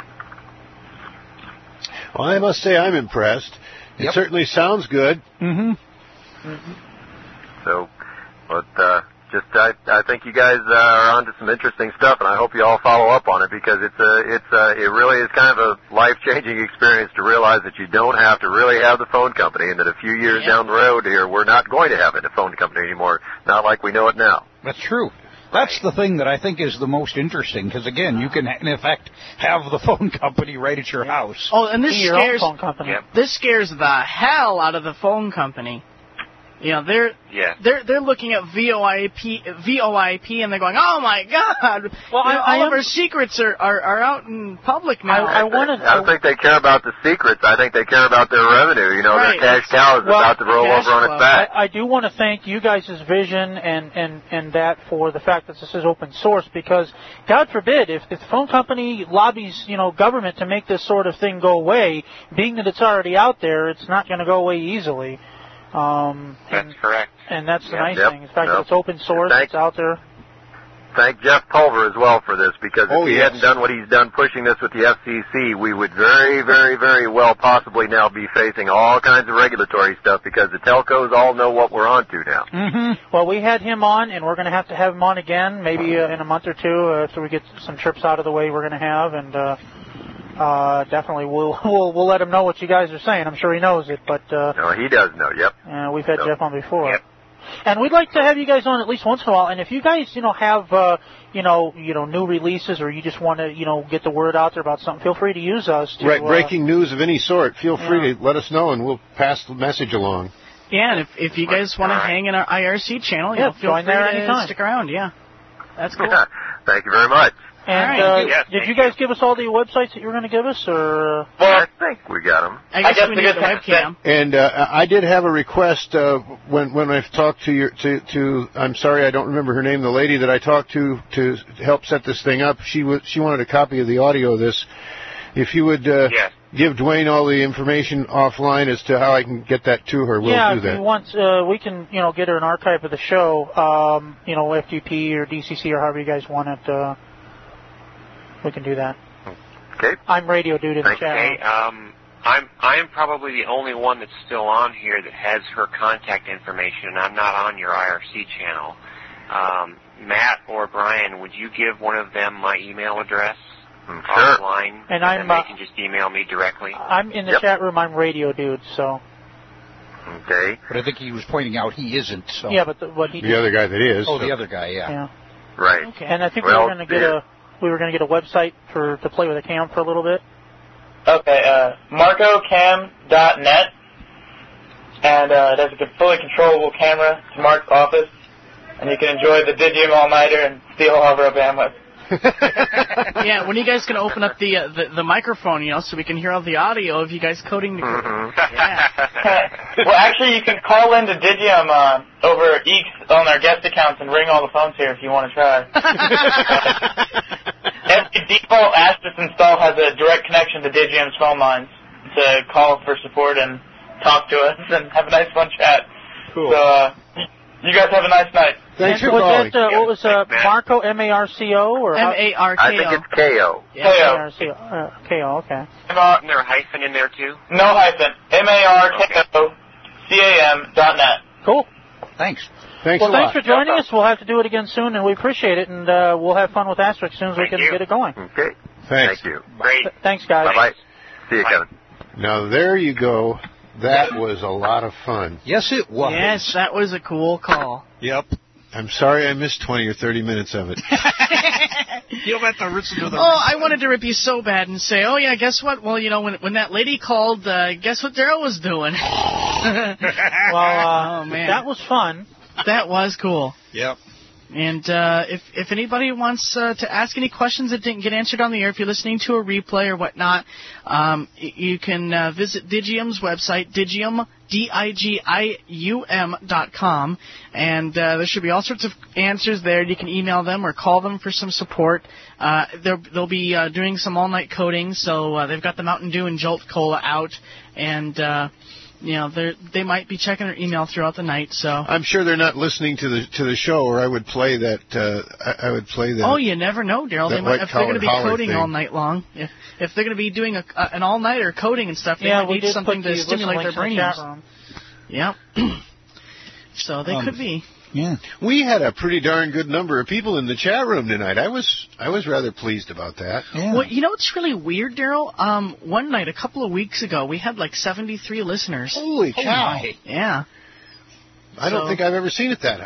Well, I must say I'm impressed. It Yep. certainly sounds good. Mm-hmm. Mm-hmm. So, but uh, just I, I think you guys uh, are onto some interesting stuff, and I hope you all follow up on it because it's a it's a, it really is kind of a life changing experience to realize that you don't have to really have the phone company, and that a few years Yeah. down the road here we're not going to have a phone company anymore, not like we know it now. That's true. That's the thing that I think is the most interesting, because, again, you can, in effect, have the phone company right at your house. Oh, and this Be your own scares phone company. Yep. this scares the hell out of the phone company. You know, they're Yeah. they're they're looking at V O I P V O I P and they're going, oh my God! Well, You know, I- I all of am- our secrets are, are, are out in public now. I, I wanted. I don't think they care about the secrets. I think they care about their revenue. You know, Right. their cash cow is Well, about to roll cash over on flow. its back. I, I do want to thank you guys' vision and, and, and that for the fact that this is open source, because God forbid if, if the phone company lobbies, you know, government to make this sort of thing go away, being that it's already out there, it's not going to go away easily. Um, That's and, correct. and that's the Yep, nice yep, thing. The fact yep. that it's open source, Thank- it's out there. Thank Jeff Pulver as well for this, because if Oh, he yes. hadn't done what he's done pushing this with the F C C, we would very, very, very well possibly now be facing all kinds of regulatory stuff, because the telcos all know what we're onto now. Mm-hmm. Well, we had him on, and we're going to have to have him on again, maybe uh, in a month or two, uh, after we get some trips out of the way we're going to have, and uh, uh, definitely we'll, we'll we'll let him know what you guys are saying. I'm sure he knows it, but uh, No, he does know, yep. uh, we've had Yep. Jeff on before. Yep. And we'd like to have you guys on at least once in a while. And if you guys, you know, have, uh, you know, you know, new releases, or you just want to, you know, get the word out there about something, feel free to use us. To, Right, uh, breaking news of any sort. Feel free Yeah. to let us know, and we'll pass the message along. Yeah, and if, if you guys want to Alright. hang in our I R C channel, you Yeah, know, feel join free there to anytime. stick around. Yeah, that's cool. Thank you very much. And All right. uh, Yes, did thank you guys give us all the websites that you were going to give us, or? I think we got him. I guess, guess we the need good the thing is webcam. And uh, I did have a request uh, when when I've talked to your to to I'm sorry I don't remember her name, the lady that I talked to to help set this thing up. She was she wanted a copy of the audio of this. If you would uh, Yes. give Dwayne all the information offline as to how I can get that to her, we'll yeah, do if that. you want, uh, we can, you know, get her an archive of the show, um, you know, F T P or D C C or however you guys want it. Uh, we can do that. Okay. I'm Radio Dude in the Thanks. chat room. Okay, um, I'm I am probably the only one that's still on here that has her contact information, and I'm not on your I R C channel. Um, Matt or Brian, would you give one of them my email address Mm, offline, And then I'm, they uh, can just email me directly? I'm in the Yep. chat room. I'm Radio Dude, so Okay. But I think he was pointing out he isn't. So. yeah. But the, what he The other guy that is. Oh, so- the other guy, yeah. yeah. Right. Okay. And I think Well, we were going to get yeah. a we were going to get a website for to play with a cam for a little bit. Okay, uh, marco cam dot net, and uh, it has a fully controllable camera to Mark's office, and you can enjoy the Digium all-nighter and steal all of our bandwidth. Yeah, when are you guys going to open up the, uh, the the microphone, you know, so we can hear all the audio of you guys coding the code? Mm-hmm. Yeah. Well, actually, you can call into Digium uh, over Eeks on their guest accounts and ring all the phones here if you want to try. Every default Asterisk install has a direct connection to Digium's phone lines to call for support and talk to us and have a nice fun chat. Cool. So, uh, you guys have a nice night. Thanks for was calling. that, uh, what was uh, Marco M A R C O or M A R K O. I think it's K O. Yeah. M A R C O? Uh, K O, okay. Isn't there a hyphen in there too? No hyphen. M A R K O C A M dot net. Cool. Thanks. Thanks Well, a thanks lot. for joining us. We'll have to do it again soon, and we appreciate it. And uh, we'll have fun with Asterisk as soon as we Thank can you. get it going. Okay. Thanks. Thank you. Great. Th- Thanks, guys. Bye-bye. See you, Bye. Kevin. Now there you go. That was a lot of fun. Yes, it was. Yes, that was a cool call. Yep. I'm sorry I missed twenty or thirty minutes of it. You'll have to listen to the. Oh, I wanted to rip you so bad and say, oh, yeah, guess what? Well, you know, when when that lady called, uh, guess what Daryl was doing? Well, uh, Oh, man. that was fun. That was cool. Yep. And uh, if if anybody wants uh, to ask any questions that didn't get answered on the air, if you're listening to a replay or whatnot, um, y- you can uh, visit Digium's website, Digium, D I G I U M dot com, and uh, there should be all sorts of answers there. You can email them or call them for some support. Uh, they'll, they'll be uh, doing some all-night coding, so uh, they've got the Mountain Dew and Jolt Cola out, and uh, you know they they might be checking their email throughout the night. So. I'm sure they're not listening to the to the show, or I would play that. Uh, I, I would play that. Oh, you never know, Daryl. They that might, if they're going to be white-collar coding thing. all night long, if if they're going to be doing a, uh, an all-nighter coding and stuff, they Yeah, might we need did something put to the stimulate their listen links in the brains. chat room. Yep. So they Um, could be. Yeah. We had a pretty darn good number of people in the chat room tonight. I was I was rather pleased about that. Yeah. Well, you know what's really weird, Daryl? Um, one night a couple of weeks ago, we had like seventy-three listeners. Holy Oh, cow! my. Yeah. I don't So- think I've ever seen it that high.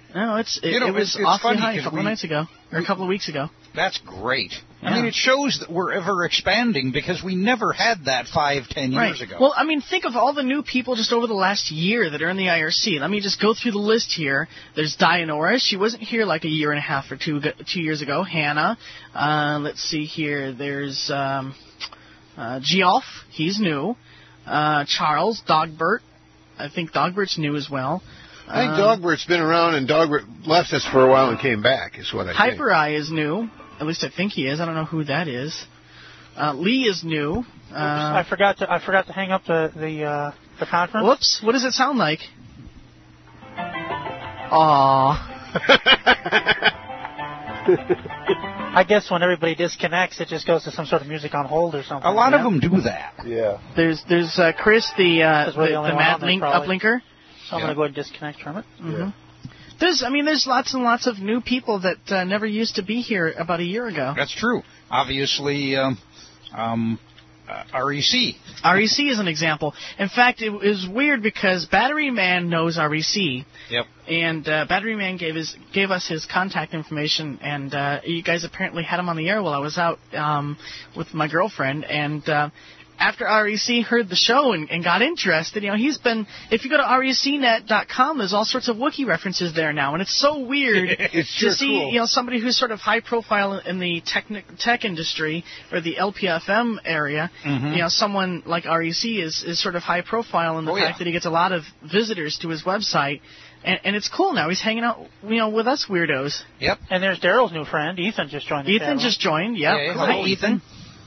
No, it's it, You know, it was it's- it's awfully funny high a 'cause couple we- of nights ago, or a couple of weeks ago. That's great. I Yeah. mean, it shows that we're ever expanding because we never had that five, ten years Right. ago. Well, I mean, think of all the new people just over the last year that are in the I R C. Let me just go through the list here. There's Dianora. She wasn't here like a year and a half or two two years ago. Hannah. Uh, let's see here. There's um, uh, Geoff. He's new. Uh, Charles. Dogbert. I think Dogbert's new as well. I think Um, Dogbert's been around, and Dogbert left us for a while and came back, is what I think. Hyper Eye is new. At least I think he is. I don't know who that is. Uh, Lee is new. Uh, I forgot to I forgot to hang up the the uh, the conference. Whoops! What does it sound like? Aww. I guess when everybody disconnects, it just goes to some sort of music on hold or something. A lot of Yeah. them do that. Yeah. There's there's uh, Chris, the uh, 'Cause the, we're the only the one Mad on there, Link probably. uplinker. So I'm Yeah. going to go ahead and disconnect from it. Mm-hmm. There's I mean there's lots and lots of new people that uh, never used to be here about a year ago. That's true. Obviously, um, um, uh, R E C. R E C is an example. In fact, it was weird because Battery Man knows R E C. Yep. And uh, Battery Man gave his gave us his contact information, and uh, you guys apparently had him on the air while I was out um, with my girlfriend. And uh, after R E C heard the show and, and got interested, you know, he's been. If you go to R E C net dot com, there's all sorts of Wookiee references there now, and it's so weird It's to sure see cool. you know somebody who's sort of high profile in the techni- tech industry or the L P F M area. Mhm. You know, someone like R E C is is sort of high profile in the Oh, fact yeah. that he gets a lot of visitors to his website. And, and it's cool now. He's hanging out, you know, with us weirdos. Yep. And there's Daryl's new friend, Ethan, just joined the Ethan channel. just joined. Yep. Yeah, yeah. Hi, Hello, Ethan.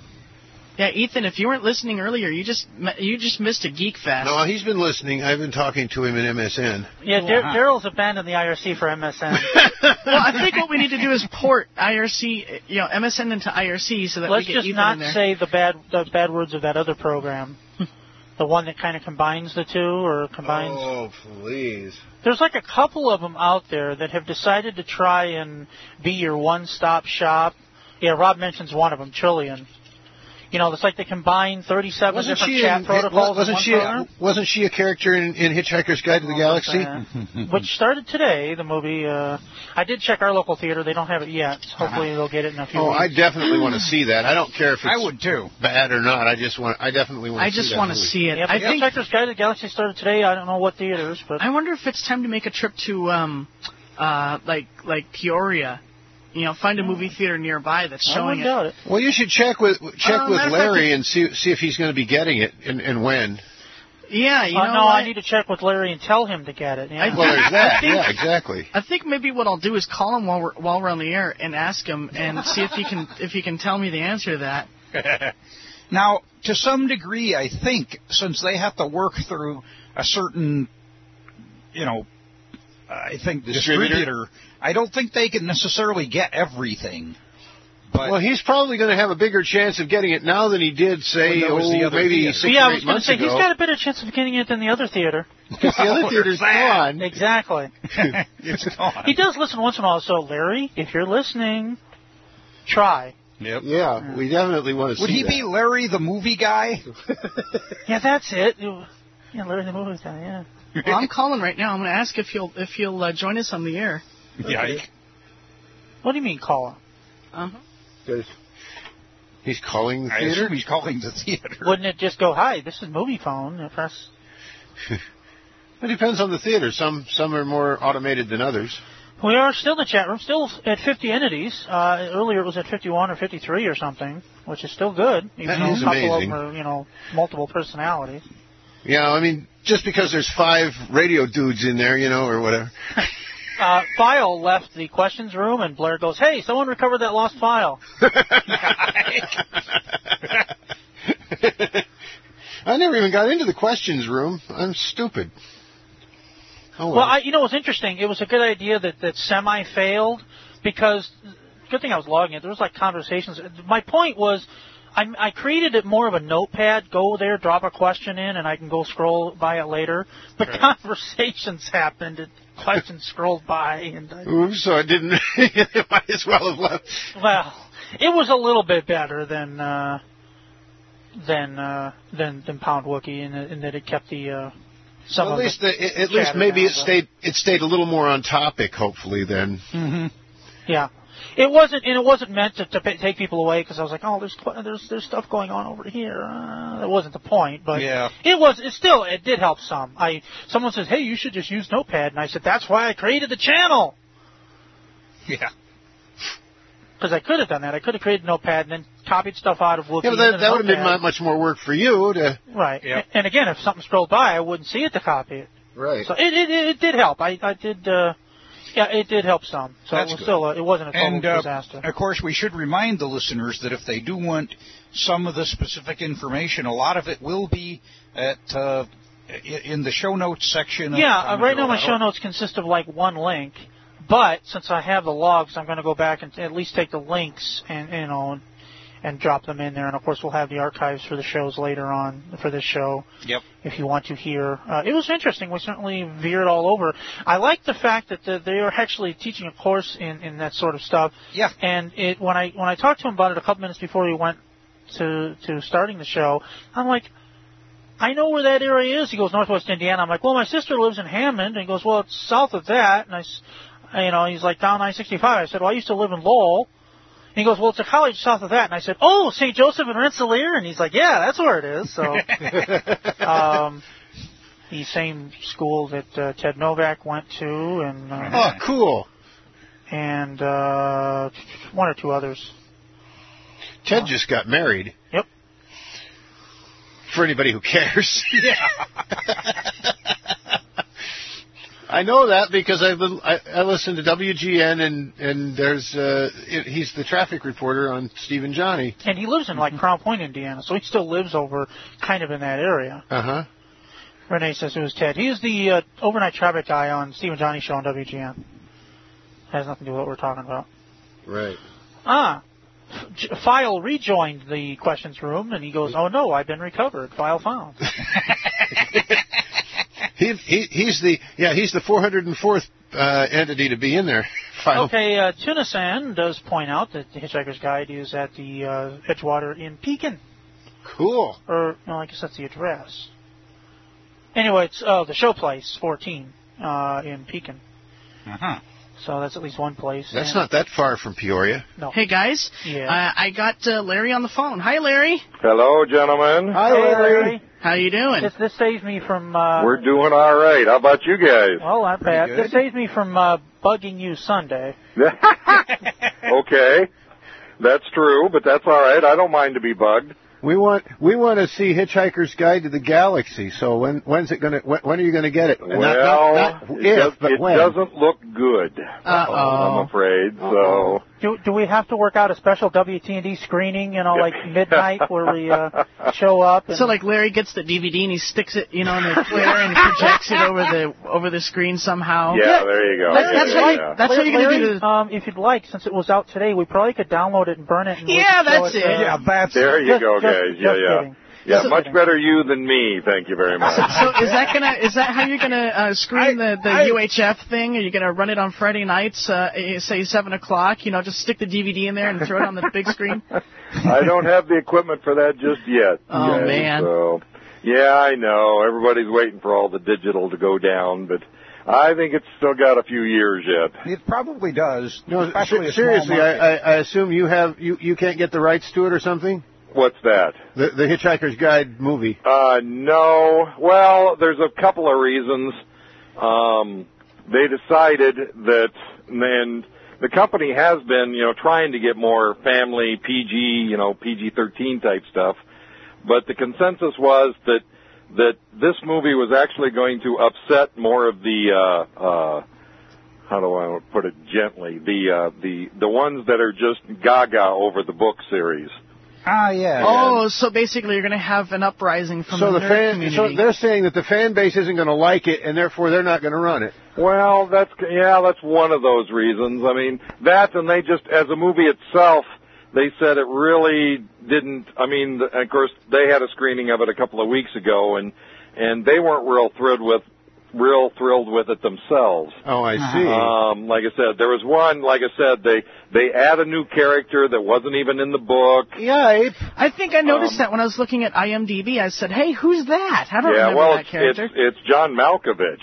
Yeah, Ethan. If you weren't listening earlier, you just you just missed a geek fest. No, he's been listening. I've been talking to him in M S N. Yeah, Dar- Wow. Daryl's abandoned the I R C for M S N. Well, I think what we need to do is port I R C, you know, M S N into I R C so that Let's we get just Ethan not in there. say the bad the bad words of that other program. The one that kind of combines the two, or combines. Oh, please. There's like a couple of them out there that have decided to try and be your one-stop shop. Yeah, Rob mentions one of them, Trillion. You know, it's like they combine thirty-seven Wasn't different she, chat in, protocols wasn't, in one she program. a, wasn't she a character in, in Hitchhiker's Guide to the Galaxy? Uh, which started today, the movie. Uh, I did check our local theater. They don't have it yet. Hopefully they'll get it in a few Oh, weeks. I definitely want to see that. I don't care if it's I would too. bad or not. I just want. I definitely want. I to just see that want to movie. see it. Yeah, I but think. Hitchhiker's Guide to the Galaxy started today. I don't know what theaters, but I wonder if it's time to make a trip to um, uh, like like Peoria. You know, find a movie theater nearby that's I showing wouldn't it. doubt it. Well, you should check with check Uh, with matter of Larry fact, and see see if he's going to be getting it and, and when. Yeah, you Uh, know. no, what? I need to check with Larry and tell him to get it. Yeah. I- Well, there's that. I think- Yeah, exactly. I think maybe what I'll do is call him while we're while we're on the air and ask him and see if he can if he can tell me the answer to that. Now, to some degree, I think, since they have to work through a certain, you know, I think Distributor? distributor, I don't think they can necessarily get everything. But Well, he's probably going to have a bigger chance of getting it now than he did, say, When that was oh, the other maybe theater. six yeah, I or was eight going to months say ago. he's got a better chance of getting it than the other theater. Because the other theater's gone. Exactly. it's gone. He does listen once in a while. So Larry, if you're listening, try. Yep. Yeah, we definitely want to Would see he that. be Larry the movie guy? Yeah, that's it. Yeah, Larry the movie guy. Yeah. Well, I'm calling right now. I'm going to ask if he'll if he'll uh, join us on the air. Yike. What do you mean call him? Uh-huh. 'Cause he's calling the I theater? assume he's calling the theater. Wouldn't it just go, hi, this is movie phone? And press. It depends on the theater. Some some are more automated than others. We are still in the chat room, still at fifty entities. Uh, earlier it was at fifty-one or fifty-three or something, which is still good. Even That though is a couple amazing. of them are, you know, multiple personalities. Yeah, I mean, just because there's five radio dudes in there, you know, or whatever. Uh, File left the questions room, and Blair goes, hey, someone recovered that lost file. I never even got into the questions room. I'm stupid. Oh, well. Well, I, you know, what's interesting? It was a good idea that, that Semi failed because, good thing I was logging it. There was like conversations. My point was, I, I created it more of a notepad. Go there, drop a question in, and I can go scroll by it later. But Right. conversations happened, and questions scrolled by, and I, Oops, so I didn't. It might as well have left. well, it was a little bit better than uh, than uh, than than Pound Wookie, in, in that it kept the uh, some well, of at least the the, at least maybe it stayed it stayed a little more on topic. Hopefully, then. Mm-hmm. Yeah, it wasn't, and it wasn't meant to, to take people away because I was like, oh, there's there's there's stuff going on over here. Uh, that wasn't the point, but yeah. it was. It still it did help some. I someone says, hey, you should just use Notepad, and I said that's why I created the channel. Yeah. Because I could have done that. I could have created Notepad and then copied stuff out of Wookiee. Yeah, but that, that would have been much more work for you to. Right. Yep. And again, if something scrolled by, I wouldn't see it to copy it. Right. So it it, it did help. I I did. Uh, yeah, it did help some. So That's it was good. still a, it wasn't a total and, uh, disaster. Of course, we should remind the listeners that if they do want some of the specific information, a lot of it will be at uh, in the show notes section. Yeah. Of uh, right now, my show notes consist of like one link. But since I have the logs, I'm going to go back and at least take the links and you know and, and drop them in there. And of course, we'll have the archives for the shows later on for this show. Yep. If you want to hear, uh, it was interesting. We certainly veered all over. I like the fact that the, they are actually teaching a course in, in that sort of stuff. Yeah. And it when I when I talked to him about it a couple minutes before we went to to starting the show, I'm like, I know where that area is. He goes, Northwest Indiana. I'm like, well, my sister lives in Hammond. And he goes, well, it's south of that. And I. You know, he's like, down I sixty-five. I said, well, I used to live in Lowell. And he goes, well, it's a college south of that. And I said, oh, Saint Joseph and Rensselaer? And he's like, yeah, that's where it is. So, um, the same school that uh, Ted Novak went to. And uh, oh, cool. And uh, one or two others. Ted uh, just got married. Yep. For anybody who cares. Yeah. I know that because I, I, I listen to W G N and and there's uh, it, he's the traffic reporter on Steve and Johnny. And he lives in like Crown Point, Indiana, so he still lives over kind of in that area. Uh huh. Renee says it was Ted. He is the uh, overnight traffic guy on Steve and Johnny show on W G N. Has nothing to do with what we're talking about. Right. Ah. F- File rejoined the questions room, and he goes, oh no, I've been recovered. File found. He, he he's the yeah he's the four hundred fourth uh, entity to be in there. Final. Okay, uh, Tunasan does point out that the Hitchhiker's Guide is at the uh, Edgewater in Pekin. Cool. Or no, I guess that's the address. Anyway, it's uh, the show place fourteen uh, in Pekin. Uh huh. So that's at least one place. That's and not that far from Peoria. No. Hey guys. Yeah. Uh, I got uh, Larry on the phone. Hi, Larry. Hello, gentlemen. Hi, Larry. Larry. How you doing? This, this saves me from... Uh, We're doing all right. How about you guys? Well, not bad. This saves me from uh, bugging you Sunday. Okay. That's true, but that's all right. I don't mind to be bugged. We want we want to see Hitchhiker's Guide to the Galaxy. So when when's it gonna when, when are you gonna get it? Well, not, not, not it, if, does, but it when. doesn't look good. Uh-oh. I'm afraid. So do do we have to work out a special W T N D screening? You know, like midnight where we uh, show up. And so like Larry gets the D V D and he sticks it, you know, in the Twitter and projects it over the over the screen somehow. Yeah, yeah. There you go. That's, yeah, that's yeah, what yeah. you, that's what you're Larry, gonna do. To... Um, if you'd like, since it was out today, we probably could download it and burn it. And yeah, that's it. it. Uh, yeah, that's there. You just, go, just, guys. Just yeah, yeah. kidding. Yeah, So, much better you than me. Thank you very much. So, so is that gonna is that how you're gonna uh, screen I, the the I, U H F thing? Are you gonna run it on Friday nights? Uh, say seven o'clock. You know, just stick the D V D in there and throw it on the big screen. I don't have the equipment for that just yet. Oh guys, man. So yeah, I know everybody's waiting for all the digital to go down, but I think it's still got a few years yet. It probably does. No, especially a seriously, small I, I, I assume you have you, you can't get the rights to it or something. What's that? The the Hitchhiker's Guide movie. Uh, no. Well, there's a couple of reasons. Um, they decided that, and the company has been, you know, trying to get more family P G, you know, P G thirteen type stuff. But the consensus was that that this movie was actually going to upset more of the, uh, uh, how do I put it gently, the uh, the the ones that are just gaga over the book series. Ah, yeah. Oh, so basically you're going to have an uprising from so the, the nerd fan, community. so they're saying that the fan base isn't going to like it, and therefore they're not going to run it. Well, that's yeah, that's one of those reasons. I mean, that and they just as a movie itself, they said it really didn't. I mean, the, of course, they had a screening of it a couple of weeks ago, and and they weren't real thrilled with real thrilled with it themselves. Oh, I see. Um, like I said, there was one. Like I said, they they add a new character that wasn't even in the book. Yeah, I think I noticed Um, that when I was looking at I M D B. I said, "Hey, who's that?" I don't yeah, remember well, that it's, character. it's it's John Malkovich.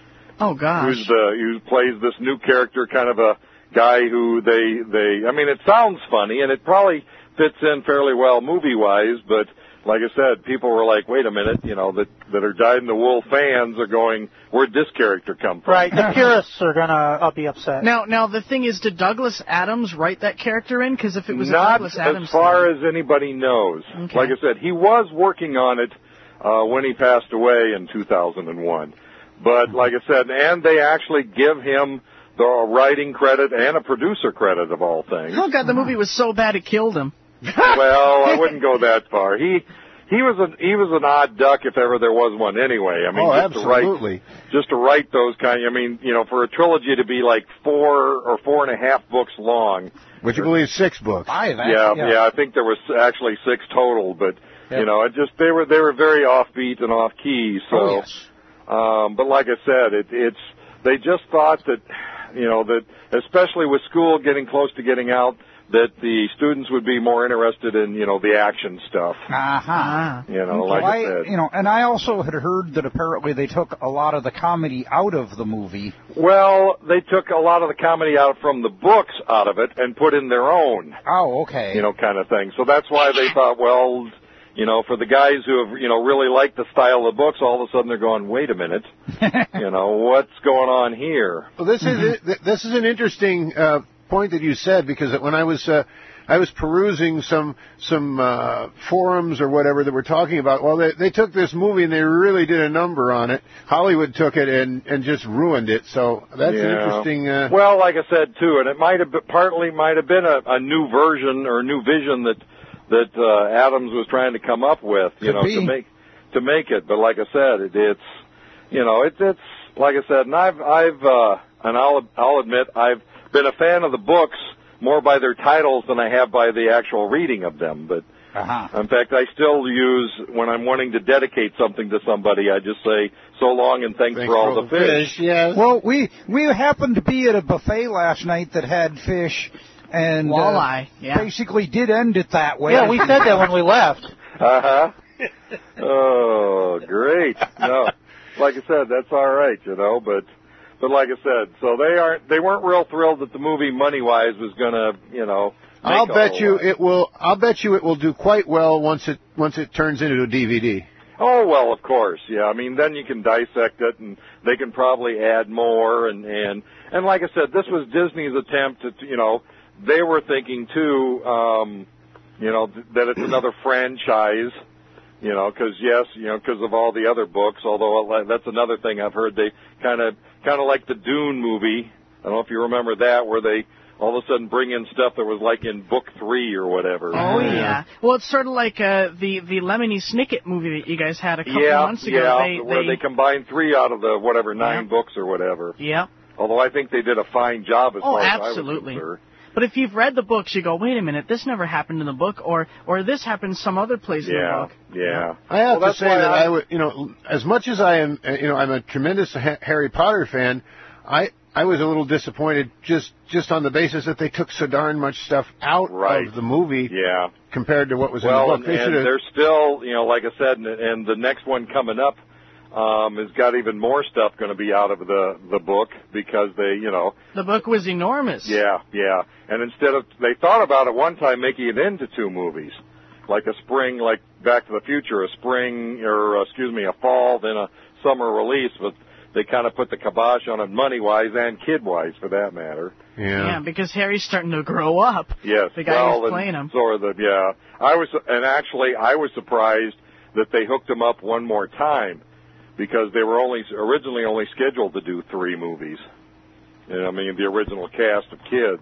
Oh gosh. Who's the who plays this new character, kind of a guy who they they. I mean, it sounds funny, and it probably fits in fairly well movie wise, but. Like I said, people were like, wait a minute, you know, that, that are dyed-in-the-wool fans are going, where'd this character come from? Right, the purists are going to uh, be upset. Now, now the thing is, did Douglas Adams write that character in? Because if it was Not a Douglas Adams as far thing, as anybody knows. Okay. Like I said, he was working on it uh, when he passed away in two thousand one. But like I said, and they actually give him the writing credit and a producer credit of all things. oh god, the movie was so bad it killed him. Well, I wouldn't go that far. He he was an he was an odd duck if ever there was one. Anyway, I mean, oh, just absolutely. to write just to write those kind. I mean, you know, for a trilogy to be like four or four and a half books long. Would you believe six books? Five, Yeah, yeah. yeah. I think there was actually six total, but Yep. you know, it just they were they were very offbeat and off key. So, Oh, yes. um, but like I said, it, it's they just thought that you know that especially with school getting close to getting out, that the students would be more interested in you know the action stuff. Uh-huh. You know, Well, like I I, said. you know, and I also had heard that apparently they took a lot of the comedy out of the movie. Well, they took a lot of the comedy out from the books out of it and put in their own. Oh, okay. You know, kind of thing. So that's why they thought, well, you know, for the guys who have, you know, really liked the style of the books, all of a sudden they're going, wait a minute, you know, what's going on here? Well, this is this is an interesting uh, point that you said, because when I was uh, I was perusing some some uh, forums or whatever that were talking about, well, they they took this movie and they really did a number on it. Hollywood took it and and just ruined it. So that's an Yeah. interesting. Uh, Well, like I said too, and it might have been, partly might have been a, a new version or a new vision that that uh, Adams was trying to come up with, you Could know, be. to make to make it. But like I said, it, it's you know, it's it's like I said, and I've I've uh, and I'll I'll admit I've been a fan of the books more by their titles than I have by the actual reading of them. But Uh-huh. in fact, I still use when I'm wanting to dedicate something to somebody, I just say so long and thanks, Thanks for all the fish. Yes. Well, we we happened to be at a buffet last night that had fish, and uh, Walleye, yeah. basically did end it that way. Yeah, we said that when we left. Uh huh. Oh, great. No, like I said, that's all right, you know. But, but like I said, so they aren't. They weren't real thrilled that the movie, money wise, was gonna, you know. make I'll a bet whole you lot. it will. I'll bet you it will do quite well once it once it turns into a D V D. Oh well, of course, yeah. I mean, then you can dissect it, and they can probably add more, and and and like I said, this was Disney's attempt to, you know, they were thinking too, um, you know, th- that it's another franchise, you know, because yes, you know, because of all the other books. Although that's another thing I've heard, they kind of kind of like the Dune movie. I don't know if you remember that, where they all of a sudden bring in stuff that was like in book three or whatever. Oh yeah. Well, it's sort of like uh, the the Lemony Snicket movie that you guys had a couple yeah, months ago. yeah, they, where they, they combined three out of the whatever nine Yeah. books or whatever. yeah. Although I think they did a fine job as Oh, far absolutely. as I was concerned. But if you've read the books, you go, wait a minute, this never happened in the book, or or this happened some other place in the Yeah, book. yeah. I have Well, to that's say why that I- I would, you know, as much as I am, uh, you know, I'm a tremendous ha- Harry Potter fan. I I was a little disappointed just just on the basis that they took so darn much stuff out Right. of the movie Yeah. compared to what was Well, in the book. and, They and should have. there's still, you know, like I said, and, and the next one coming up um, has got even more stuff going to be out of the the book because they, you know, The book was enormous. yeah, yeah. And instead of they thought about at one time making it into two movies, like a spring, like Back to the Future, a spring or uh, excuse me, a fall, then a summer release, but they kind of put the kibosh on it money-wise and kid-wise, for that matter. Yeah, because Harry's starting to grow up. Yes, The guy well, who's and playing him. Sort of the, yeah. I was, and actually, I was surprised that they hooked him up one more time because they were only originally only scheduled to do three movies. And I mean, the original cast of kids.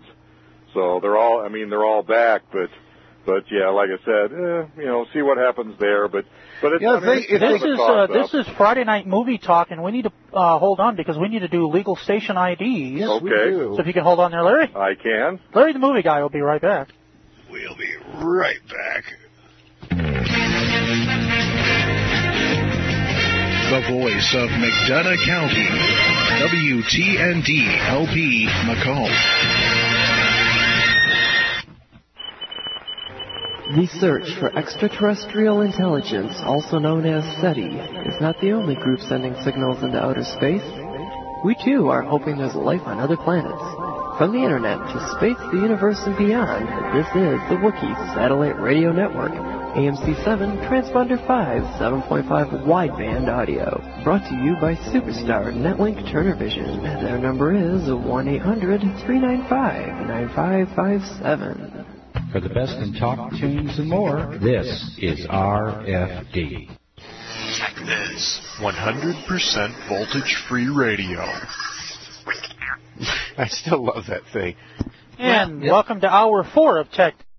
So they're all, I mean, they're all back, but. But yeah, like I said, eh, you know, see what happens there. But but it's, Yeah, I mean, they- it's if kind This of a is uh, toss-up. this is Friday night movie talk, and we need to uh, hold on because we need to do legal station I Ds. Yes, we Okay. do. So if you can hold on there, Larry. I can. Larry, the movie guy, will be right back. We'll be right back. the voice of McDonough County, W T N D L P Macomb. The search for extraterrestrial intelligence, also known as SETI, is not the only group sending signals into outer space. We too are hoping there's life on other planets. From the internet to space, the universe, and beyond, this is the Wookiee Satellite Radio Network, A M C seven, Transponder five, seven point five wideband audio. Brought to you by Superstar Netlink Turner Vision. Their number is one eight hundred, three nine five, nine five five seven. For the best in talk, tunes, and more, this is R F D. Check this. one hundred percent voltage-free radio. I still love that thing. And welcome to hour four of Tech